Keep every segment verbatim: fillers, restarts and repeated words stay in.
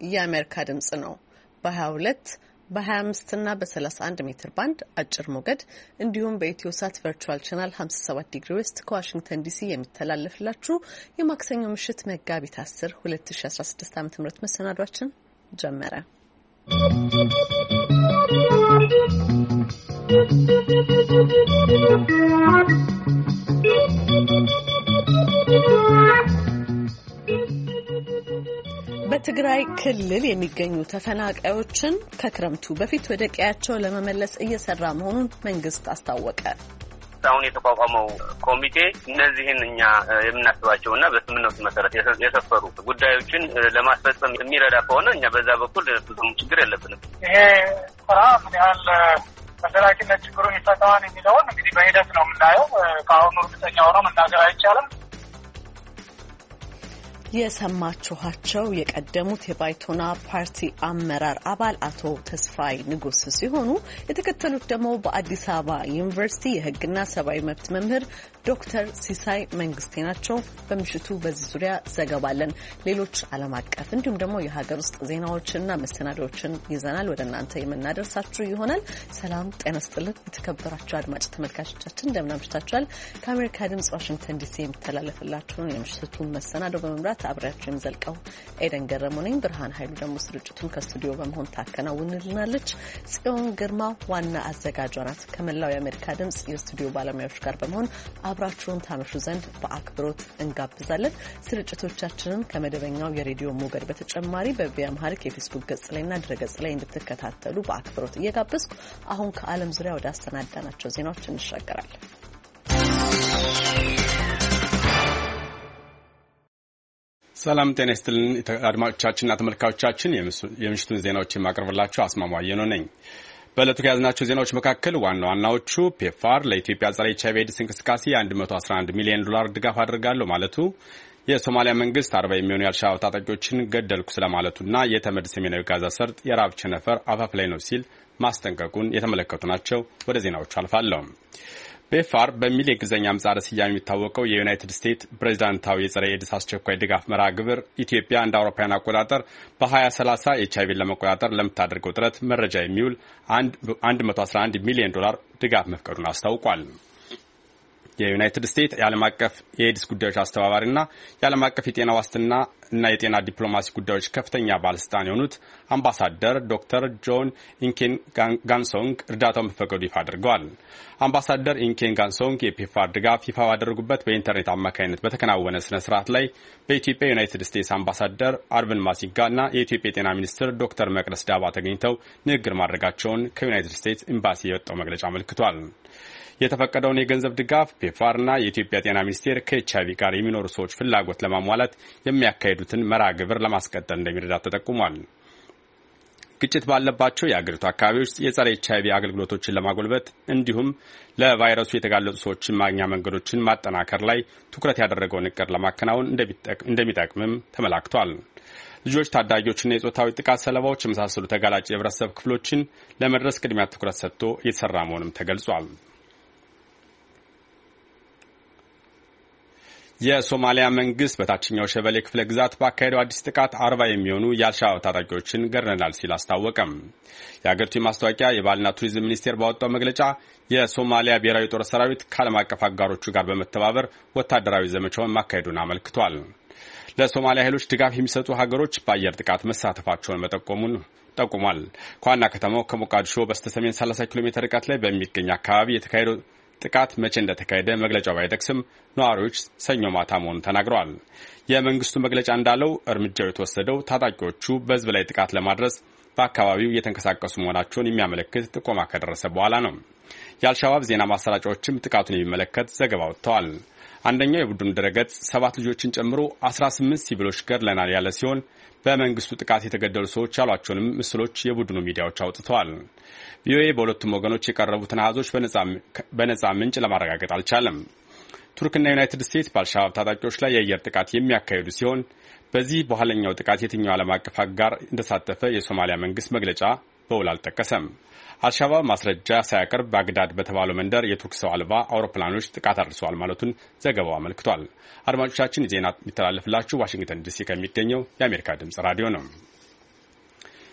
የአሜሪካ ድምጽ ነው። በ22 በ25 እና በ31 ሜትር ባንድ አጭር ሞገድ እንዲሁም በኢትዮሳት ቨርቹዋል ቻናል ሃምሳ ሰባት ዲግሪ ዌስት ከዋሽንግተን ዲሲ የሚተላለፍላችሁ የማክሰኞ ምሽት መጋቢት አስር ሁለት ሺ አስራ ስድስት ዓ.ም መሰናዷችን ጀመረ። በትግራይ ክልል የሚገኙ ተፈናቃዮችን ከክረምቱ በፊት ወደ ቀያቸው ለመመለስ እየሰራ መሆኑን መንግስት አስታወቀ። አሁን የተቋቋመው ኮሚቴ እነዚህን እኛ የምናስባቸውና በስምምነቱ መሰረት የሰፈሩ ጉዳዮችን ለማስፈጸም የሚረዳ ከሆነ እኛ በዛ በኩል ብዙም ችግር የለብንም። ይሄ ስራ ምን ያህል በዘላቂነት ችግሩን ይፈታዋል የሚለውን እንግዲህ በሂደት ነው የምናየው። ከአሁኑ እርግጠኛ ሆኖ መናገር አይቻልም። የሰማችኋቸው የቀደሙት የባይቶና ፓርቲ አመራር አባል አቶ ተስፋይ ንጉስ ሲሆኑ የተከተሉት ደግሞ በአዲስ አበባ ዩኒቨርሲቲ የሕግና ሰብአዊ መብት መምህር ዶክተር ሲሳይ መንግስቴ ናቸው። በምሽቱ በዚህ ዙሪያ ዘገባለን። ሌሎች ዓለም አቀፍ እንዲሁም ደግሞ የሀገር ውስጥ ዜናዎችንና መሰናዶዎችን ይዘናል ወደ እናንተ የምናደርሳችሁ ይሆናል። ሰላም ጤና ይስጥልን የተከበራችሁ አድማጭ ተመልካቾቻችን እንደምን አምሽታችኋል? ከአሜሪካ ድምጽ ዋሽንግተን ዲሲ የሚተላለፍላችሁን የምሽቱን መሰናዶ በመምራት አብራችሁ የምዘልቀው ኤደን ገረሙ ነኝ። ብርሃን ኃይሉ ደግሞ ስርጭቱን ከስቱዲዮ በመሆን ታከናውንልናለች። ጽዮን ግርማ ዋና አዘጋጇ ናት። ከመላው የአሜሪካ ድምጽ የስቱዲዮ ባለሙያዎች ጋር በመሆን አብራችሁን ታመሹ ዘንድ በአክብሮት እንጋብዛለን። ስርጭቶቻችንን ከመደበኛው የሬዲዮ ሞገድ በተጨማሪ በቪኦኤ አምሃሪክ የፌስቡክ ገጽ ላይና ድረገጽ ላይ እንድትከታተሉ በአክብሮት እየጋበዝኩ አሁን ከዓለም ዙሪያ ወደ አሰናዳናቸው ዜናዎች እንሻገራለን። ሰላም ጤና ይስጥልን አድማጮቻችንና ተመልካቾቻችን፣ የምሽቱን ዜናዎች የማቀርብላችሁ አስማማየ ነው ነኝ። በዕለቱ ከያዝናቸው ዜናዎች መካከል ዋና ዋናዎቹ ፔፋር ለኢትዮጵያ ጸረ ኤች አይ ቪ ኤድስ እንቅስቃሴ መቶ አስራ አንድ ሚሊዮን ዶላር ድጋፍ አድርጋለሁ ማለቱ፣ የሶማሊያ መንግስት አርባ የሚሆኑ የአልሻባብ ታጣቂዎችን ገደልኩ ስለማለቱና የተመድ ሰሜናዊ ጋዛ ሰርጥ የራብ ቸነፈር አፋፍ ላይ ነው ሲል ማስጠንቀቁን የተመለከቱ ናቸው። ወደ ዜናዎቹ አልፋለሁ። ፔፋር በሚል የእንግሊዝኛ ምህጻረ ስያሜ የሚታወቀው የዩናይትድ ስቴትስ ፕሬዚዳንታዊ የጸረ ኤድስ አስቸኳይ ድጋፍ መርሃ ግብር ኢትዮጵያ እንደ አውሮፓውያን አቆጣጠር በሀያ ሰላሳ ኤች አይ ቪን ለመቆጣጠር ለምታደርገው ጥረት መረጃ የሚውል መቶ አስራ አንድ ሚሊዮን ዶላር ድጋፍ መፍቀዱን አስታውቋል። የዩናይትድ ስቴትስ የዓለም አቀፍ የኤድስ ጉዳዮች አስተባባሪና የዓለም አቀፍ የጤና ዋስትና እና የጤና ዲፕሎማሲ ጉዳዮች ከፍተኛ ባለስልጣን የሆኑት አምባሳደር ዶክተር ጆን ኢንኬን ጋንሶንግ እርዳታው መፈቀዱ ይፋ አድርገዋል። አምባሳደር ኢንኬን ጋንሶንግ የፔፋር ድጋፍ ይፋ ባደረጉበት በኢንተርኔት አማካኝነት በተከናወነ ስነ ስርዓት ላይ በኢትዮጵያ የዩናይትድ ስቴትስ አምባሳደር አርቪን ማሲጋና የኢትዮጵያ የጤና ሚኒስትር ዶክተር መቅደስ ዳባ ተገኝተው ንግግር ማድረጋቸውን ከዩናይትድ ስቴትስ ኤምባሲ የወጣው መግለጫ አመልክቷል። የተፈቀደውን የገንዘብ ድጋፍ ፔፋርና የኢትዮጵያ ጤና ሚኒስቴር ከኤች አይ ቪ ጋር የሚኖሩ ሰዎች ፍላጎት ለማሟላት የሚያካሂዱትን መርሃ ግብር ለማስቀጠል እንደሚረዳ ተጠቁሟል። ግጭት ባለባቸው የአገሪቱ አካባቢዎች የጸረ ኤች አይ ቪ አገልግሎቶችን ለማጎልበት እንዲሁም ለቫይረሱ የተጋለጡ ሰዎችን ማግኛ መንገዶችን ማጠናከር ላይ ትኩረት ያደረገውን እቅድ ለማከናወን እንደሚጠቅምም ተመላክቷል። ልጆች፣ ታዳጊዎችና የጾታዊ ጥቃት ሰለባዎች የመሳሰሉ ተጋላጭ የህብረተሰብ ክፍሎችን ለመድረስ ቅድሚያ ትኩረት ሰጥቶ እየተሰራ መሆኑም ተገልጿል። የሶማሊያ መንግስት በታችኛው ሸበሌ ክፍለ ግዛት ባካሄደው አዲስ ጥቃት አርባ የሚሆኑ የአልሻባብ ታጣቂዎችን ገድለናል ሲል አስታወቀም። የአገሪቱ የማስታወቂያ የባህልና ቱሪዝም ሚኒስቴር ባወጣው መግለጫ የሶማሊያ ብሔራዊ ጦር ሰራዊት ከዓለም አቀፍ አጋሮቹ ጋር በመተባበር ወታደራዊ ዘመቻውን ማካሄዱን አመልክቷል። ለሶማሊያ ኃይሎች ድጋፍ የሚሰጡ ሀገሮች በአየር ጥቃት መሳተፋቸውን መጠቆሙን ጠቁሟል። ከዋና ከተማው ከሞቃዲሾ በስተሰሜን ሰላሳ ኪሎ ሜትር ርቀት ላይ በሚገኝ አካባቢ የተካሄደው ጥቃት መቼ እንደተካሄደ መግለጫው ባይጠቅስም ነዋሪዎች ሰኞ ማታ መሆኑን ተናግረዋል። የመንግስቱ መግለጫ እንዳለው እርምጃው የተወሰደው ታጣቂዎቹ በህዝብ ላይ ጥቃት ለማድረስ በአካባቢው እየተንቀሳቀሱ መሆናቸውን የሚያመለክት ጥቆማ ከደረሰ በኋላ ነው። የአልሻባብ ዜና ማሰራጫዎችም ጥቃቱን የሚመለከት ዘገባ ወጥተዋል። አንደኛው የቡድኑ ድረገጽ ሰባት ልጆችን ጨምሮ አስራ ስምንት ሲቪሎች ገድለናል ያለ ሲሆን በመንግስቱ ጥቃት የተገደሉ ሰዎች ያሏቸውንም ምስሎች የቡድኑ ሚዲያዎች አውጥተዋል። ቪኦኤ በሁለቱም ወገኖች የቀረቡትን አሃዞች በነጻ ምንጭ ለማረጋገጥ አልቻለም። ቱርክና ዩናይትድ ስቴትስ በአልሻባብ ታጣቂዎች ላይ የአየር ጥቃት የሚያካሂዱ ሲሆን በዚህ በኋለኛው ጥቃት የትኛው ዓለም አቀፍ አጋር እንደተሳተፈ የሶማሊያ መንግስት መግለጫ በውል አልጠቀሰም። አልሻባብ ማስረጃ ሳያቀርብ ባግዳድ በተባለው መንደር የቱርክ ሰው አልባ አውሮፕላኖች ጥቃት አድርሰዋል ማለቱን ዘገባው አመልክቷል። አድማጮቻችን ዜና የሚተላለፍላችሁ ዋሽንግተን ዲሲ ከሚገኘው የአሜሪካ ድምጽ ራዲዮ ነው።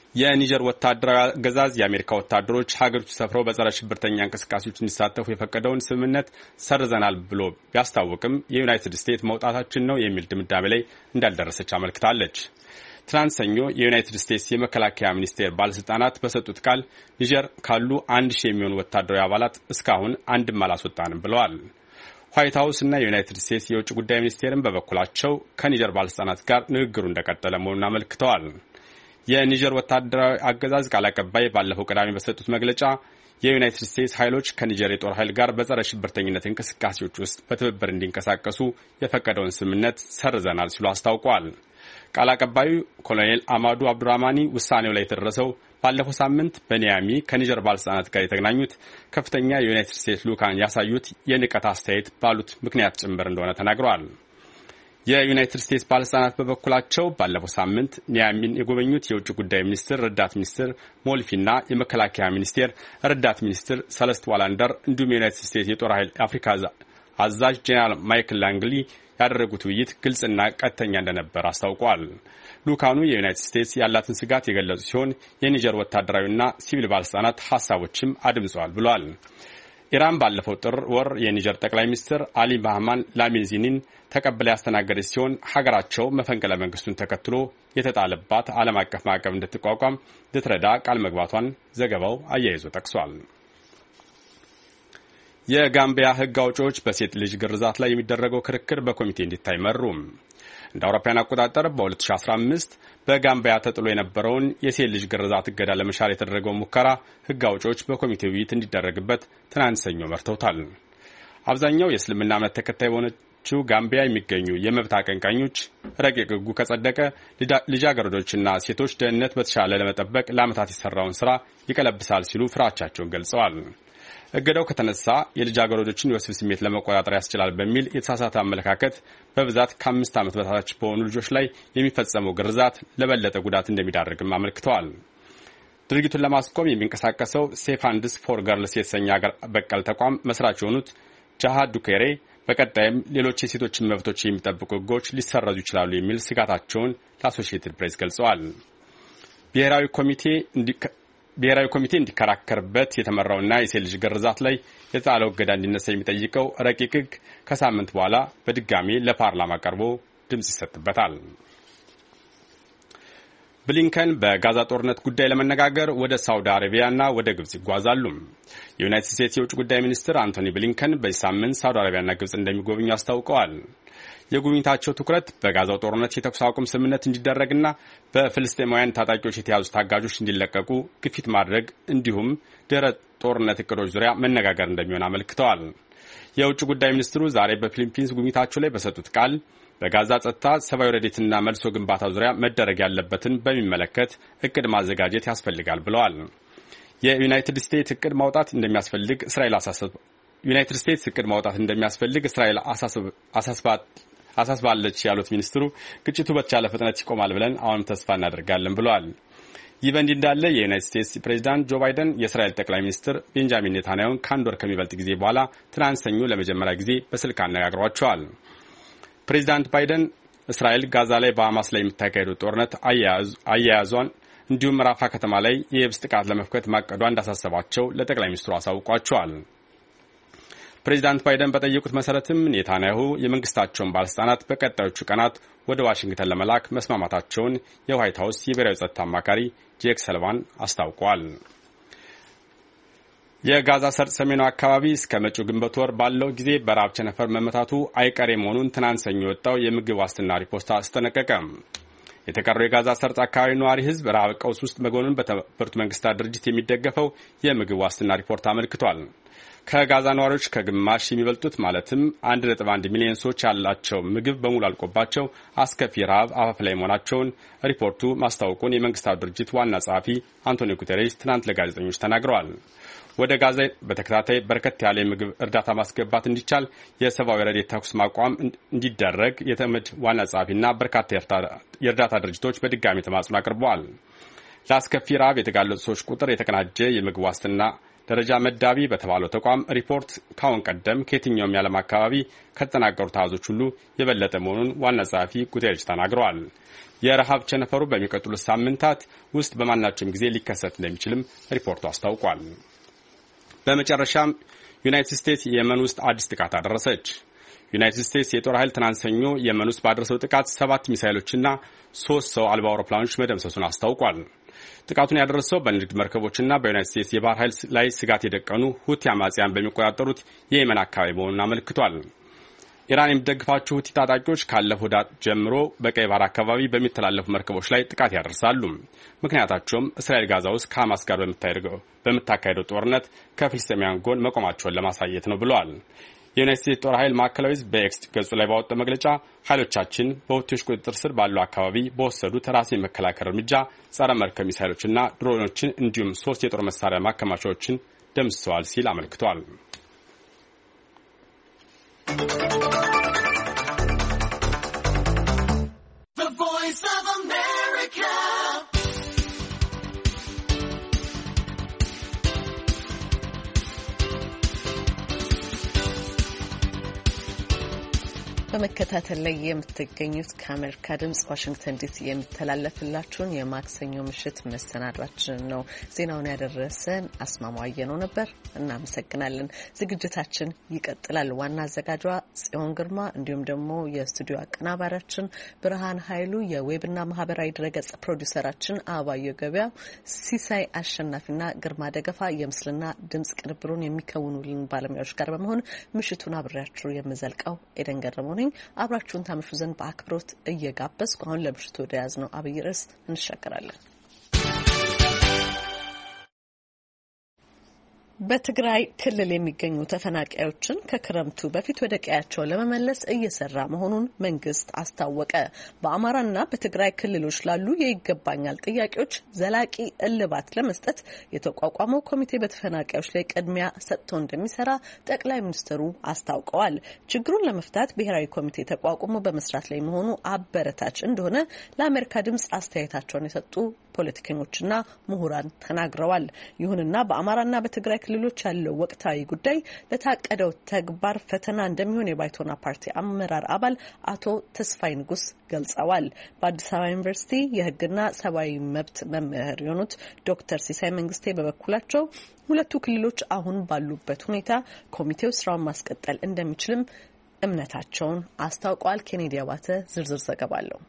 የኒጀር ወታደራዊ አገዛዝ የአሜሪካ ወታደሮች ሀገሪቱ ሰፍረው በጸረ ሽብርተኛ እንቅስቃሴዎች እንዲሳተፉ የፈቀደውን ስምምነት ሰርዘናል ብሎ ቢያስታውቅም የዩናይትድ ስቴትስ መውጣታችን ነው የሚል ድምዳሜ ላይ እንዳልደረሰች አመልክታለች። ትናንት ሰኞ የዩናይትድ ስቴትስ የመከላከያ ሚኒስቴር ባለስልጣናት በሰጡት ቃል ኒጀር ካሉ አንድ ሺህ የሚሆኑ ወታደራዊ አባላት እስካሁን አንድም አላስወጣንም ብለዋል። ዋይት ሀውስ እና የዩናይትድ ስቴትስ የውጭ ጉዳይ ሚኒስቴርን በበኩላቸው ከኒጀር ባለስልጣናት ጋር ንግግሩ እንደቀጠለ መሆኑን አመልክተዋል። የኒጀር ወታደራዊ አገዛዝ ቃል አቀባይ ባለፈው ቅዳሜ በሰጡት መግለጫ የዩናይትድ ስቴትስ ኃይሎች ከኒጀር የጦር ኃይል ጋር በጸረ ሽብርተኝነት እንቅስቃሴዎች ውስጥ በትብብር እንዲንቀሳቀሱ የፈቀደውን ስምምነት ሰርዘናል ሲሉ አስታውቀዋል። ቃል አቀባዩ ኮሎኔል አማዱ አብዱራማኒ ውሳኔው ላይ የተደረሰው ባለፈው ሳምንት በኒያሚ ከኒጀር ባለስልጣናት ጋር የተገናኙት ከፍተኛ የዩናይትድ ስቴትስ ልኡካን ያሳዩት የንቀት አስተያየት ባሉት ምክንያት ጭምር እንደሆነ ተናግረዋል። የዩናይትድ ስቴትስ ባለስልጣናት በበኩላቸው ባለፈው ሳምንት ኒያሚን የጎበኙት የውጭ ጉዳይ ሚኒስትር ረዳት ሚኒስትር ሞልፊና የመከላከያ ሚኒስቴር ረዳት ሚኒስትር ሰለስት ዋላንደር እንዲሁም የዩናይትድ ስቴትስ የጦር ኃይል አፍሪካ አዛዥ ጄኔራል ማይክል ላንግሊ ያደረጉት ውይይት ግልጽና ቀጥተኛ እንደነበር አስታውቋል። ልኡካኑ የዩናይትድ ስቴትስ ያላትን ስጋት የገለጹ ሲሆን የኒጀር ወታደራዊና ሲቪል ባለስልጣናት ሀሳቦችም አድምጸዋል ብሏል። ኢራን ባለፈው ጥር ወር የኒጀር ጠቅላይ ሚኒስትር አሊ ማህማን ላሚንዚኒን ተቀብላ ያስተናገደች ሲሆን ሀገራቸው መፈንቅለ መንግስቱን ተከትሎ የተጣለባት ዓለም አቀፍ ማዕቀብ እንድትቋቋም ልትረዳ ቃል መግባቷን ዘገባው አያይዞ ጠቅሷል። የጋምቢያ ሕግ አውጪዎች በሴት ልጅ ግርዛት ላይ የሚደረገው ክርክር በኮሚቴ እንዲታይ መሩ። እንደ አውሮፓውያን አቆጣጠር በ2015 በጋምቢያ ተጥሎ የነበረውን የሴት ልጅ ግርዛት እገዳ ለመሻር የተደረገው ሙከራ ሕግ አውጪዎች በኮሚቴ ውይይት እንዲደረግበት ትናንት ሰኞ መርተውታል። አብዛኛው የእስልምና እምነት ተከታይ በሆነችው ጋምቢያ የሚገኙ የመብት አቀንቃኞች ረቂቅ ሕጉ ከጸደቀ ልጃገረዶችና ሴቶች ደህንነት በተሻለ ለመጠበቅ ለዓመታት የሰራውን ስራ ይቀለብሳል ሲሉ ፍራቻቸውን ገልጸዋል። እገዳው ከተነሳ የልጃገረዶችን የወሲብ ስሜት ለመቆጣጠር ያስችላል በሚል የተሳሳተ አመለካከት በብዛት ከአምስት ዓመት በታች በሆኑ ልጆች ላይ የሚፈጸመው ግርዛት ለበለጠ ጉዳት እንደሚዳርግም አመልክተዋል። ድርጊቱን ለማስቆም የሚንቀሳቀሰው ሴፍ ሃንድስ ፎር ገርልስ የተሰኘ አገር በቀል ተቋም መስራች የሆኑት ጃሃድ ዱኬሬ በቀጣይም ሌሎች የሴቶችን መብቶች የሚጠብቁ ሕጎች ሊሰረዙ ይችላሉ የሚል ስጋታቸውን ለአሶሺየትድ ፕሬስ ገልጸዋል። ብሔራዊ ኮሚቴ ብሔራዊ ኮሚቴ እንዲከራከርበት የተመራውና የሴት ልጅ ግርዛት ላይ የተጣለው እገዳ እንዲነሳ የሚጠይቀው ረቂቅ ሕግ ከሳምንት በኋላ በድጋሚ ለፓርላማ ቀርቦ ድምጽ ይሰጥበታል። ብሊንከን በጋዛ ጦርነት ጉዳይ ለመነጋገር ወደ ሳውዲ አረቢያና ወደ ግብጽ ይጓዛሉ። የዩናይትድ ስቴትስ የውጭ ጉዳይ ሚኒስትር አንቶኒ ብሊንከን በዚህ ሳምንት ሳውዲ አረቢያና ግብጽ እንደሚጎበኙ አስታውቀዋል። የጉብኝታቸው ትኩረት በጋዛው ጦርነት የተኩስ አቁም ስምምነት እንዲደረግና በፍልስጤማውያን ታጣቂዎች የተያዙ ታጋጆች እንዲለቀቁ ግፊት ማድረግ እንዲሁም ድህረ ጦርነት እቅዶች ዙሪያ መነጋገር እንደሚሆን አመልክተዋል። የውጭ ጉዳይ ሚኒስትሩ ዛሬ በፊሊፒንስ ጉብኝታቸው ላይ በሰጡት ቃል በጋዛ ጸጥታ፣ ሰብአዊ ረድኤትና መልሶ ግንባታ ዙሪያ መደረግ ያለበትን በሚመለከት እቅድ ማዘጋጀት ያስፈልጋል ብለዋል። የዩናይትድ ስቴትስ እቅድ ማውጣት እንደሚያስፈልግ እስራኤል አሳሰብ ዩናይትድ ስቴትስ እቅድ ማውጣት እንደሚያስፈልግ እስራኤል አሳስባት አሳስባለች ያሉት ሚኒስትሩ ግጭቱ በተቻለ ፍጥነት ይቆማል ብለን አሁንም ተስፋ እናደርጋለን ብለዋል። ይህ በእንዲህ እንዳለ የዩናይትድ ስቴትስ ፕሬዚዳንት ጆ ባይደን የእስራኤል ጠቅላይ ሚኒስትር ቤንጃሚን ኔታንያሁን ከአንድ ወር ከሚበልጥ ጊዜ በኋላ ትናንት ሰኞ ለመጀመሪያ ጊዜ በስልክ አነጋግሯቸዋል። ፕሬዚዳንት ባይደን እስራኤል ጋዛ ላይ በሐማስ ላይ የምታካሄደው ጦርነት አያያዟን እንዲሁም ራፋ ከተማ ላይ የየብስ ጥቃት ለመፍከት ማቀዷ እንዳሳሰባቸው ለጠቅላይ ሚኒስትሩ አሳውቋቸዋል። ፕሬዚዳንት ባይደን በጠየቁት መሰረትም ኔታንያሁ የመንግስታቸውን ባለስልጣናት በቀጣዮቹ ቀናት ወደ ዋሽንግተን ለመላክ መስማማታቸውን የዋይት ሀውስ የብሔራዊ ጸጥታ አማካሪ ጄክ ሰልቫን አስታውቀዋል። የጋዛ ሰርጥ ሰሜኑ አካባቢ እስከ መጪው ግንቦት ወር ባለው ጊዜ በረሃብ ቸነፈር መመታቱ አይቀሬ መሆኑን ትናንት ሰኞ የወጣው የምግብ ዋስትና ሪፖርት አስጠነቀቀ። የተቀረው የጋዛ ሰርጥ አካባቢ ነዋሪ ህዝብ ረሃብ ቀውስ ውስጥ መሆኑን በተባበሩት መንግስታት ድርጅት የሚደገፈው የምግብ ዋስትና ሪፖርት አመልክቷል። ከጋዛ ነዋሪዎች ከግማሽ የሚበልጡት ማለትም አንድ ነጥብ አንድ ሚሊዮን ሰዎች ያላቸው ምግብ በሙሉ አልቆባቸው አስከፊ ረሃብ አፋፍ ላይ መሆናቸውን ሪፖርቱ ማስታወቁን የመንግስታቱ ድርጅት ዋና ጸሐፊ አንቶኒዮ ጉተሬስ ትናንት ለጋዜጠኞች ተናግረዋል። ወደ ጋዛ በተከታታይ በርከት ያለ የምግብ እርዳታ ማስገባት እንዲቻል የሰብአዊ ረድኤት ተኩስ ማቋም እንዲደረግ የተመድ ዋና ጸሐፊና በርካታ የእርዳታ ድርጅቶች በድጋሚ ተማጽኖ አቅርበዋል። ለአስከፊ ረሃብ የተጋለጡ ሰዎች ቁጥር የተቀናጀ የምግብ ዋስትና ደረጃ መዳቢ በተባለው ተቋም ሪፖርት ካሁን ቀደም ከየትኛውም የዓለም አካባቢ ከተጠናቀሩት አሃዞች ሁሉ የበለጠ መሆኑን ዋና ጸሐፊ ጉቴሬሽ ተናግረዋል። የረሃብ ቸነፈሩ በሚቀጥሉት ሳምንታት ውስጥ በማናቸውም ጊዜ ሊከሰት እንደሚችልም ሪፖርቱ አስታውቋል። በመጨረሻም ዩናይትድ ስቴትስ የመን ውስጥ አዲስ ጥቃት አደረሰች። ዩናይትድ ስቴትስ የጦር ኃይል ትናንት ሰኞ የመን ውስጥ ባደረሰው ጥቃት ሰባት ሚሳይሎችና ሶስት ሰው አልባ አውሮፕላኖች መደምሰሱን አስታውቋል። ጥቃቱን ያደረሰው በንግድ መርከቦችና በዩናይትድ ስቴትስ የባህር ኃይል ላይ ስጋት የደቀኑ ሁቲ አማጽያን በሚቆጣጠሩት የየመን አካባቢ መሆኑን አመልክቷል። ኢራን የሚደግፋቸው ሁቲ ታጣቂዎች ካለፈው ዳት ጀምሮ በቀይ ባህር አካባቢ በሚተላለፉ መርከቦች ላይ ጥቃት ያደርሳሉ። ምክንያታቸውም እስራኤል ጋዛ ውስጥ ከሐማስ ጋር በምታካሄደው ጦርነት ከፍልስጤማውያን ጎን መቆማቸውን ለማሳየት ነው ብለዋል። የዩናይትድ ስቴትስ ጦር ኃይል ማዕከላዊ በኤክስ ገጹ ላይ ባወጣው መግለጫ ኃይሎቻችን በሁቲዎች ቁጥጥር ስር ባለው አካባቢ በወሰዱት ራስን የመከላከል እርምጃ ጸረ መርከብ ሚሳይሎችና ድሮኖችን እንዲሁም ሶስት የጦር መሳሪያ ማከማቻዎችን ደምስሰዋል ሲል አመልክቷል። በመከታተል ላይ የምትገኙት ከአሜሪካ ድምጽ ዋሽንግተን ዲሲ የሚተላለፍላችሁን የማክሰኞ ምሽት መሰናዷችን ነው። ዜናውን ያደረሰን አስማማው ነው ነበር። እናመሰግናለን። ዝግጅታችን ይቀጥላል። ዋና አዘጋጇ ጽዮን ግርማ እንዲሁም ደግሞ የስቱዲዮ አቀናባሪያችን ብርሃን ኃይሉ፣ የዌብና ማህበራዊ ድረገጽ ፕሮዲውሰራችን አባዮ ገበያ፣ ሲሳይ አሸናፊና ግርማ ደገፋ የምስልና ድምጽ ቅንብሩን የሚከውኑልን ባለሙያዎች ጋር በመሆን ምሽቱን አብሬያችሁ የምዘልቀው ኤደን ገረመው ነኝ። አብራችሁን ታመሹ ዘንድ በአክብሮት እየጋበዝኩ አሁን ለምሽቱ ወደ ያዝነው አብይ ርዕስ እንሻገራለን። በትግራይ ክልል የሚገኙ ተፈናቃዮችን ከክረምቱ በፊት ወደ ቀያቸው ለመመለስ እየሰራ መሆኑን መንግስት አስታወቀ። በአማራና በትግራይ ክልሎች ላሉ የይገባኛል ጥያቄዎች ዘላቂ እልባት ለመስጠት የተቋቋመው ኮሚቴ በተፈናቃዮች ላይ ቅድሚያ ሰጥቶ እንደሚሰራ ጠቅላይ ሚኒስትሩ አስታውቀዋል። ችግሩን ለመፍታት ብሔራዊ ኮሚቴ ተቋቁሞ በመስራት ላይ መሆኑ አበረታች እንደሆነ ለአሜሪካ ድምጽ አስተያየታቸውን የሰጡ ፖለቲከኞችና ምሁራን ተናግረዋል። ይሁንና በአማራና በትግራይ ክልሎች ያለው ወቅታዊ ጉዳይ ለታቀደው ተግባር ፈተና እንደሚሆን የባይቶና ፓርቲ አመራር አባል አቶ ተስፋይ ንጉስ ገልጸዋል። በአዲስ አበባ ዩኒቨርሲቲ የሕግና ሰብአዊ መብት መምህር የሆኑት ዶክተር ሲሳይ መንግስቴ በበኩላቸው ሁለቱ ክልሎች አሁን ባሉበት ሁኔታ ኮሚቴው ስራውን ማስቀጠል እንደሚችልም እምነታቸውን አስታውቀዋል። ኬኔዲ አባተ ዝርዝር ዘገባ አለው።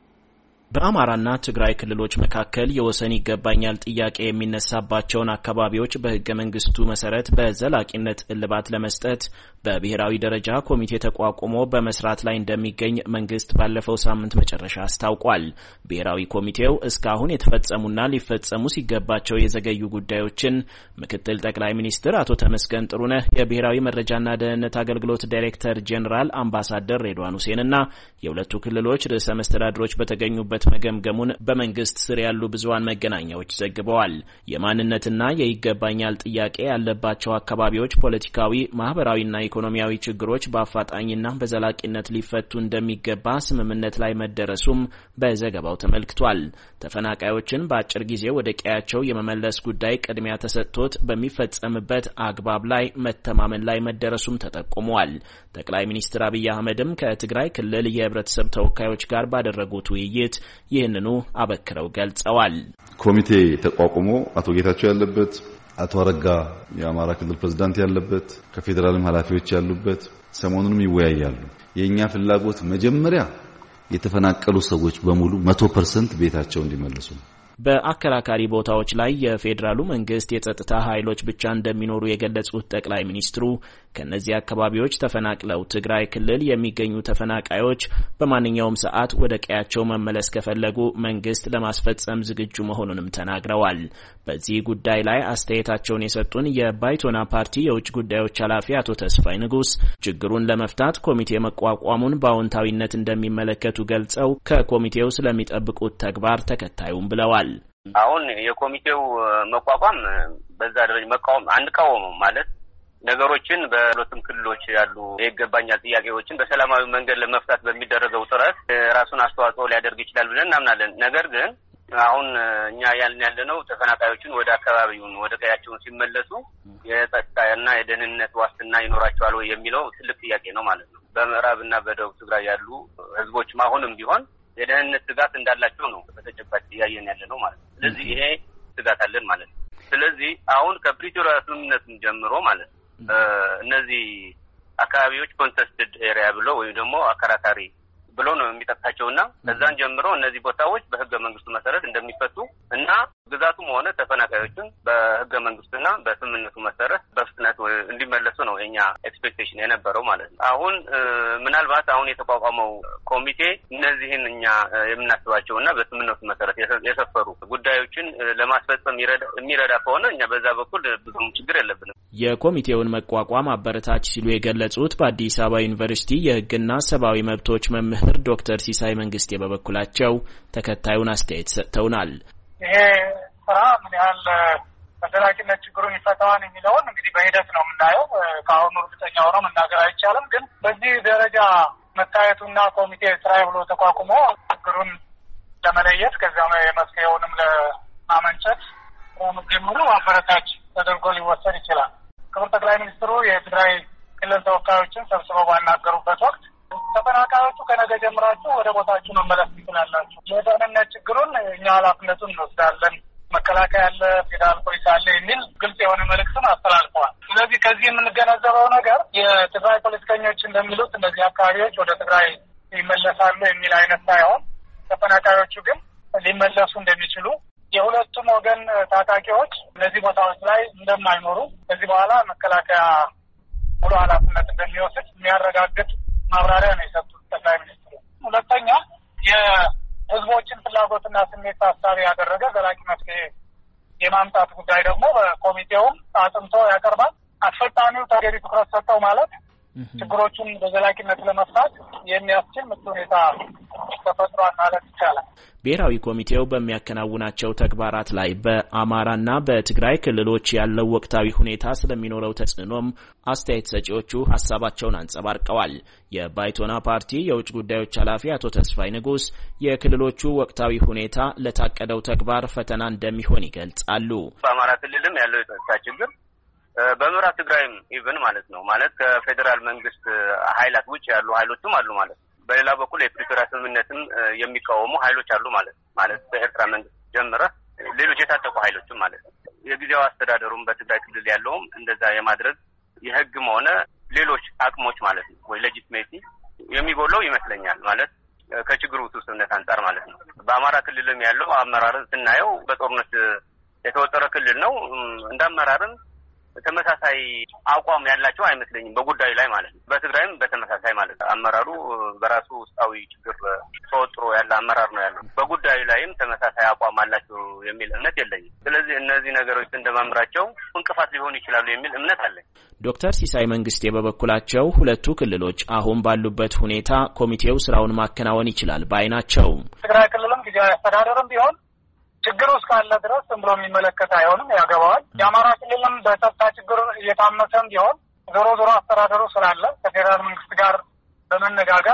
በአማራና ትግራይ ክልሎች መካከል የወሰን ይገባኛል ጥያቄ የሚነሳባቸውን አካባቢዎች በህገ መንግስቱ መሰረት በዘላቂነት እልባት ለመስጠት በብሔራዊ ደረጃ ኮሚቴ ተቋቁሞ በመስራት ላይ እንደሚገኝ መንግስት ባለፈው ሳምንት መጨረሻ አስታውቋል። ብሔራዊ ኮሚቴው እስካሁን የተፈጸሙና ሊፈጸሙ ሲገባቸው የዘገዩ ጉዳዮችን ምክትል ጠቅላይ ሚኒስትር አቶ ተመስገን ጥሩነህ፣ የብሔራዊ መረጃና ደህንነት አገልግሎት ዳይሬክተር ጄኔራል አምባሳደር ሬድዋን ሁሴንና የሁለቱ ክልሎች ርዕሰ መስተዳድሮች በተገኙበት መገምገሙን በመንግስት ስር ያሉ ብዙሃን መገናኛዎች ዘግበዋል። የማንነትና የይገባኛል ጥያቄ ያለባቸው አካባቢዎች ፖለቲካዊ፣ ማህበራዊና ኢኮኖሚያዊ ችግሮች በአፋጣኝና በዘላቂነት ሊፈቱ እንደሚገባ ስምምነት ላይ መደረሱም በዘገባው ተመልክቷል። ተፈናቃዮችን በአጭር ጊዜ ወደ ቀያቸው የመመለስ ጉዳይ ቅድሚያ ተሰጥቶት በሚፈጸምበት አግባብ ላይ መተማመን ላይ መደረሱም ተጠቁሟል። ጠቅላይ ሚኒስትር አብይ አህመድም ከትግራይ ክልል የህብረተሰብ ተወካዮች ጋር ባደረጉት ውይይት ይህንኑ አበክረው ገልጸዋል። ኮሚቴ ተቋቁሞ አቶ ጌታቸው ያለበት፣ አቶ አረጋ የአማራ ክልል ፕሬዝዳንት ያለበት፣ ከፌደራልም ኃላፊዎች ያሉበት ሰሞኑንም ይወያያሉ። የኛ ፍላጎት መጀመሪያ የተፈናቀሉ ሰዎች በሙሉ መቶ ፐርሰንት ቤታቸው እንዲመለሱ ነው። በአከራካሪ ቦታዎች ላይ የፌዴራሉ መንግስት የጸጥታ ኃይሎች ብቻ እንደሚኖሩ የገለጹት ጠቅላይ ሚኒስትሩ ከነዚህ አካባቢዎች ተፈናቅለው ትግራይ ክልል የሚገኙ ተፈናቃዮች በማንኛውም ሰዓት ወደ ቀያቸው መመለስ ከፈለጉ መንግስት ለማስፈጸም ዝግጁ መሆኑንም ተናግረዋል። በዚህ ጉዳይ ላይ አስተያየታቸውን የሰጡን የባይቶና ፓርቲ የውጭ ጉዳዮች ኃላፊ አቶ ተስፋይ ንጉስ ችግሩን ለመፍታት ኮሚቴ መቋቋሙን በአዎንታዊነት እንደሚመለከቱ ገልጸው ከኮሚቴው ስለሚጠብቁት ተግባር ተከታዩም ብለዋል። አሁን የኮሚቴው መቋቋም በዛ ደረጃ መቃወም አንቃወም ማለት ነገሮችን በሁለቱም ክልሎች ያሉ የይገባኛል ጥያቄዎችን በሰላማዊ መንገድ ለመፍታት በሚደረገው ጥረት ራሱን አስተዋጽኦ ሊያደርግ ይችላል ብለን እናምናለን። ነገር ግን አሁን እኛ ያልን ያለነው ተፈናቃዮችን ወደ አካባቢውን ወደ ቀያቸውን ሲመለሱ የጸጥታና የደህንነት ዋስትና ይኖራቸዋል ወይ የሚለው ትልቅ ጥያቄ ነው ማለት ነው። በምዕራብና በደቡብ ትግራይ ያሉ ህዝቦችም አሁንም ቢሆን የደህንነት ስጋት እንዳላቸው ነው በተጨባጭ እያየን ያለነው ማለት ነው። ስለዚህ ይሄ ስጋት አለን ማለት ነው። ስለዚህ አሁን ከፕሪቶሪያ ስምምነት ጀምሮ ማለት ነው እነዚህ አካባቢዎች ኮንቴስትድ ኤሪያ ብሎ ወይም ደግሞ አከራካሪ ብሎ ነው የሚጠቅሳቸውና ከዛን ጀምሮ እነዚህ ቦታዎች በህገ መንግስቱ መሰረት እንደሚፈቱ እና ግዛቱም ሆነ ተፈናቃዮችን በህገ መንግስቱና በስምምነቱ መሰረት በፍጥነት እንዲመለሱ ነው የኛ ኤክስፔክቴሽን የነበረው ማለት ነው። አሁን ምናልባት አሁን የተቋቋመው ኮሚቴ እነዚህን እኛ የምናስባቸውና በስምምነቱ መሰረት የሰፈሩ ጉዳዮችን ለማስፈጸም የሚረዳ ከሆነ እኛ በዛ በኩል ብዙም ችግር የለብንም። የኮሚቴውን መቋቋም አበረታች ሲሉ የገለጹት በአዲስ አበባ ዩኒቨርሲቲ የህግና ሰብአዊ መብቶች መምህር ዶክተር ሲሳይ መንግስቴ በበኩላቸው ተከታዩን አስተያየት ሰጥተውናል። ይሄ ስራ ምን ያህል በዘላቂነት ችግሩን ይፈታዋል የሚለውን እንግዲህ በሂደት ነው የምናየው። ከአሁኑ እርግጠኛ ሆኖ መናገር አይቻልም። ግን በዚህ ደረጃ መታየቱና ኮሚቴ ስራ ብሎ ተቋቁሞ ችግሩን ለመለየት ከዚያም የመፍትሄውንም ለማመንጨት መጀመሩ አበረታች ተደርጎ ሊወሰድ ይችላል። ክቡር ጠቅላይ ሚኒስትሩ የትግራይ ክልል ተወካዮችን ሰብስበው ባናገሩበት ወቅት ተፈናቃዮቹ ከነገ ጀምራችሁ ወደ ቦታችሁ መመለስ ትችላላችሁ፣ የደህንነት ችግሩን እኛ ኃላፊነቱን እንወስዳለን፣ መከላከያ አለ፣ ፌዴራል ፖሊስ አለ የሚል ግልጽ የሆነ መልእክትን አስተላልፈዋል። ስለዚህ ከዚህ የምንገነዘበው ነገር የትግራይ ፖለቲከኞች እንደሚሉት እነዚህ አካባቢዎች ወደ ትግራይ ይመለሳሉ የሚል አይነት ሳይሆን ተፈናቃዮቹ ግን ሊመለሱ እንደሚችሉ የሁለቱም ወገን ታጣቂዎች እነዚህ ቦታዎች ላይ እንደማይኖሩ ከዚህ በኋላ መከላከያ ሙሉ ኃላፊነት እንደሚወስድ የሚያረጋግጥ ማብራሪያ ነው የሰጡት ጠቅላይ ሚኒስትሩ። ሁለተኛ የህዝቦችን ፍላጎትና ስሜት ታሳቢ ያደረገ ዘላቂ መፍትሄ የማምጣት ጉዳይ ደግሞ በኮሚቴውም አጥንቶ ያቀርባል። አስፈጻሚው ተገቢ ትኩረት ሰጠው ማለት ችግሮቹን በዘላቂነት ለመፍታት የሚያስችል ምቹ ሁኔታ ተፈጥሯል ማለት ይቻላል። ብሔራዊ ኮሚቴው በሚያከናውናቸው ተግባራት ላይ በአማራና በትግራይ ክልሎች ያለው ወቅታዊ ሁኔታ ስለሚኖረው ተጽዕኖም አስተያየት ሰጪዎቹ ሀሳባቸውን አንጸባርቀዋል። የባይቶና ፓርቲ የውጭ ጉዳዮች ኃላፊ አቶ ተስፋይ ንጉስ የክልሎቹ ወቅታዊ ሁኔታ ለታቀደው ተግባር ፈተና እንደሚሆን ይገልጻሉ። በአማራ ክልልም ያለው የጸጥታ ችግር በምዕራብ ትግራይም ኢቭን ማለት ነው ማለት ከፌዴራል መንግስት ኃይላት ውጭ ያሉ ኃይሎችም አሉ ማለት ነው። በሌላ በኩል የፕሪቶሪያ ስምምነትም የሚቃወሙ ኃይሎች አሉ ማለት ማለት በኤርትራ መንግስት ጀምረ ሌሎች የታጠቁ ኃይሎችም ማለት ነው። የጊዜያዊ አስተዳደሩም በትግራይ ክልል ያለውም እንደዛ የማድረግ የህግም ሆነ ሌሎች አቅሞች ማለት ነው ወይ ሌጂቲሜሲ የሚጎለው ይመስለኛል ማለት ከችግሩ ውስብስብነት አንጻር ማለት ነው። በአማራ ክልልም ያለው አመራር ስናየው በጦርነት የተወጠረ ክልል ነው። እንደ አመራርም ተመሳሳይ አቋም ያላቸው አይመስለኝም በጉዳዩ ላይ ማለት ነው። በትግራይም በተመሳሳይ ማለት ነው። አመራሩ በራሱ ውስጣዊ ችግር ተወጥሮ ያለ አመራር ነው ያለው። በጉዳዩ ላይም ተመሳሳይ አቋም አላቸው የሚል እምነት የለኝም። ስለዚህ እነዚህ ነገሮች እንደማምራቸው እንቅፋት ሊሆኑ ይችላሉ የሚል እምነት አለኝ። ዶክተር ሲሳይ መንግስቴ በበኩላቸው ሁለቱ ክልሎች አሁን ባሉበት ሁኔታ ኮሚቴው ስራውን ማከናወን ይችላል ባይ ናቸው። ትግራይ ክልልም ጊዜያዊ አስተዳደርም ቢሆን ችግሩ እስካለ ድረስ ዝም ብሎ የሚመለከት አይሆንም፣ ያገባዋል። የአማራ ክልልም በጸጥታ ችግር እየታመሰም ቢሆን ዞሮ ዞሮ አስተዳደሩ ስላለ ከፌዴራል መንግስት ጋር በመነጋገር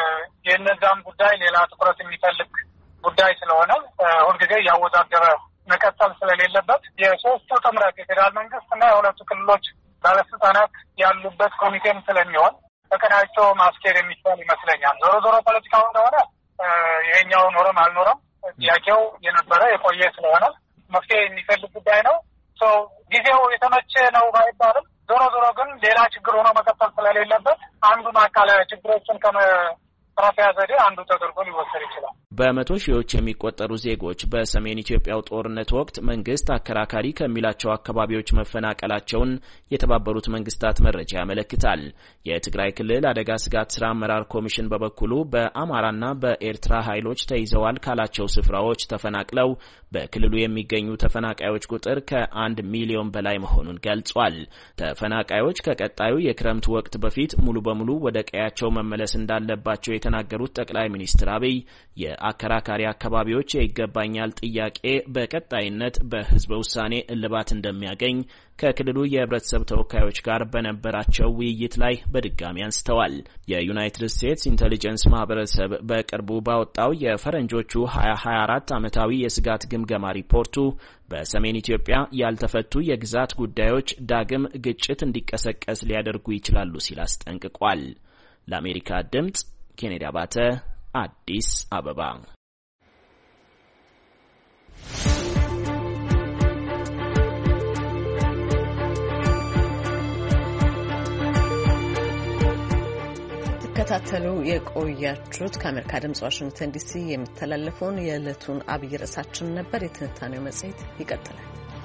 የእነዛም ጉዳይ ሌላ ትኩረት የሚፈልግ ጉዳይ ስለሆነ ሁልጊዜ እያወዛገበ መቀጠል ስለሌለበት የሶስቱ ጥምረት የፌዴራል መንግስት እና የሁለቱ ክልሎች ባለስልጣናት ያሉበት ኮሚቴም ስለሚሆን ተቀናጅቶ ማስኬድ የሚቻል ይመስለኛል። ዞሮ ዞሮ ፖለቲካው እንደሆነ ይሄኛው ኖረም አልኖረም ጥያቄው የነበረ የቆየ ስለሆነ መፍትሄ የሚፈልግ ጉዳይ ነው። ሶ ጊዜው የተመቸ ነው ባይባልም ዞሮ ዞሮ ግን ሌላ ችግር ሆኖ መቀጠል ስለሌለበት አንዱ ማካከለ ችግሮችን ከመፍትሄ ዘዴ አንዱ ተደርጎ ሊወሰድ ይችላል። በመቶ ሺዎች የሚቆጠሩ ዜጎች በሰሜን ኢትዮጵያው ጦርነት ወቅት መንግስት አከራካሪ ከሚላቸው አካባቢዎች መፈናቀላቸውን የተባበሩት መንግስታት መረጃ ያመለክታል። የትግራይ ክልል አደጋ ስጋት ስራ አመራር ኮሚሽን በበኩሉ በአማራና በኤርትራ ኃይሎች ተይዘዋል ካላቸው ስፍራዎች ተፈናቅለው በክልሉ የሚገኙ ተፈናቃዮች ቁጥር ከአንድ ሚሊዮን በላይ መሆኑን ገልጿል። ተፈናቃዮች ከቀጣዩ የክረምት ወቅት በፊት ሙሉ በሙሉ ወደ ቀያቸው መመለስ እንዳለባቸው የተናገሩት ጠቅላይ ሚኒስትር አብይ በአከራካሪ አካባቢዎች የይገባኛል ጥያቄ በቀጣይነት በህዝበ ውሳኔ እልባት እንደሚያገኝ ከክልሉ የህብረተሰብ ተወካዮች ጋር በነበራቸው ውይይት ላይ በድጋሚ አንስተዋል። የዩናይትድ ስቴትስ ኢንተሊጀንስ ማህበረሰብ በቅርቡ ባወጣው የፈረንጆቹ twenty twenty-four ዓመታዊ የስጋት ግምገማ ሪፖርቱ በሰሜን ኢትዮጵያ ያልተፈቱ የግዛት ጉዳዮች ዳግም ግጭት እንዲቀሰቀስ ሊያደርጉ ይችላሉ ሲል አስጠንቅቋል። ለአሜሪካ ድምጽ ኬኔዲ አባተ አዲስ አበባ። ተከታተሉ የቆያችሁት ከአሜሪካ ድምጽ ዋሽንግተን ዲሲ የሚተላለፈውን የዕለቱን አብይ ርዕሳችን ነበር። የትንታኔው መጽሔት ይቀጥላል።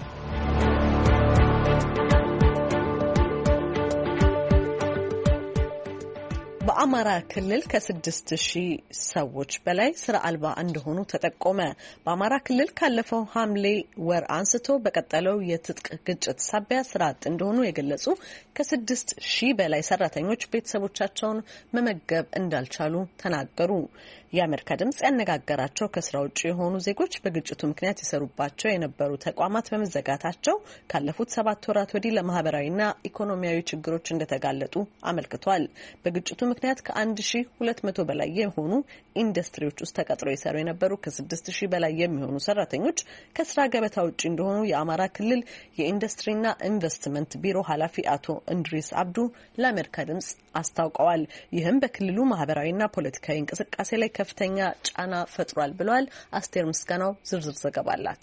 በአማራ ክልል ከስድስት ሺህ ሰዎች በላይ ስራ አልባ እንደሆኑ ተጠቆመ። በአማራ ክልል ካለፈው ሐምሌ ወር አንስቶ በቀጠለው የትጥቅ ግጭት ሳቢያ ስራ አጥ እንደሆኑ የገለጹ ከስድስት ሺህ በላይ ሰራተኞች ቤተሰቦቻቸውን መመገብ እንዳልቻሉ ተናገሩ። የአሜሪካ ድምጽ ያነጋገራቸው ከስራ ውጭ የሆኑ ዜጎች በግጭቱ ምክንያት ይሰሩባቸው የነበሩ ተቋማት በመዘጋታቸው ካለፉት ሰባት ወራት ወዲህ ለማህበራዊና ኢኮኖሚያዊ ችግሮች እንደተጋለጡ አመልክቷል። በግጭቱ ምክንያት ከአንድ ሺህ ሁለት መቶ በላይ የሆኑ ኢንዱስትሪዎች ውስጥ ተቀጥረው ይሰሩ የነበሩ ከስድስት ሺህ በላይ የሚሆኑ ሰራተኞች ከስራ ገበታ ውጭ እንደሆኑ የአማራ ክልል የኢንዱስትሪና ኢንቨስትመንት ቢሮ ኃላፊ አቶ እንድሪስ አብዱ ለአሜሪካ ድምጽ አስታውቀዋል። ይህም በክልሉ ማህበራዊና ፖለቲካዊ እንቅስቃሴ ላይ ከፍተኛ ጫና ፈጥሯል ብለዋል። አስቴር ምስጋናው ዝርዝር ዘገባ አላት።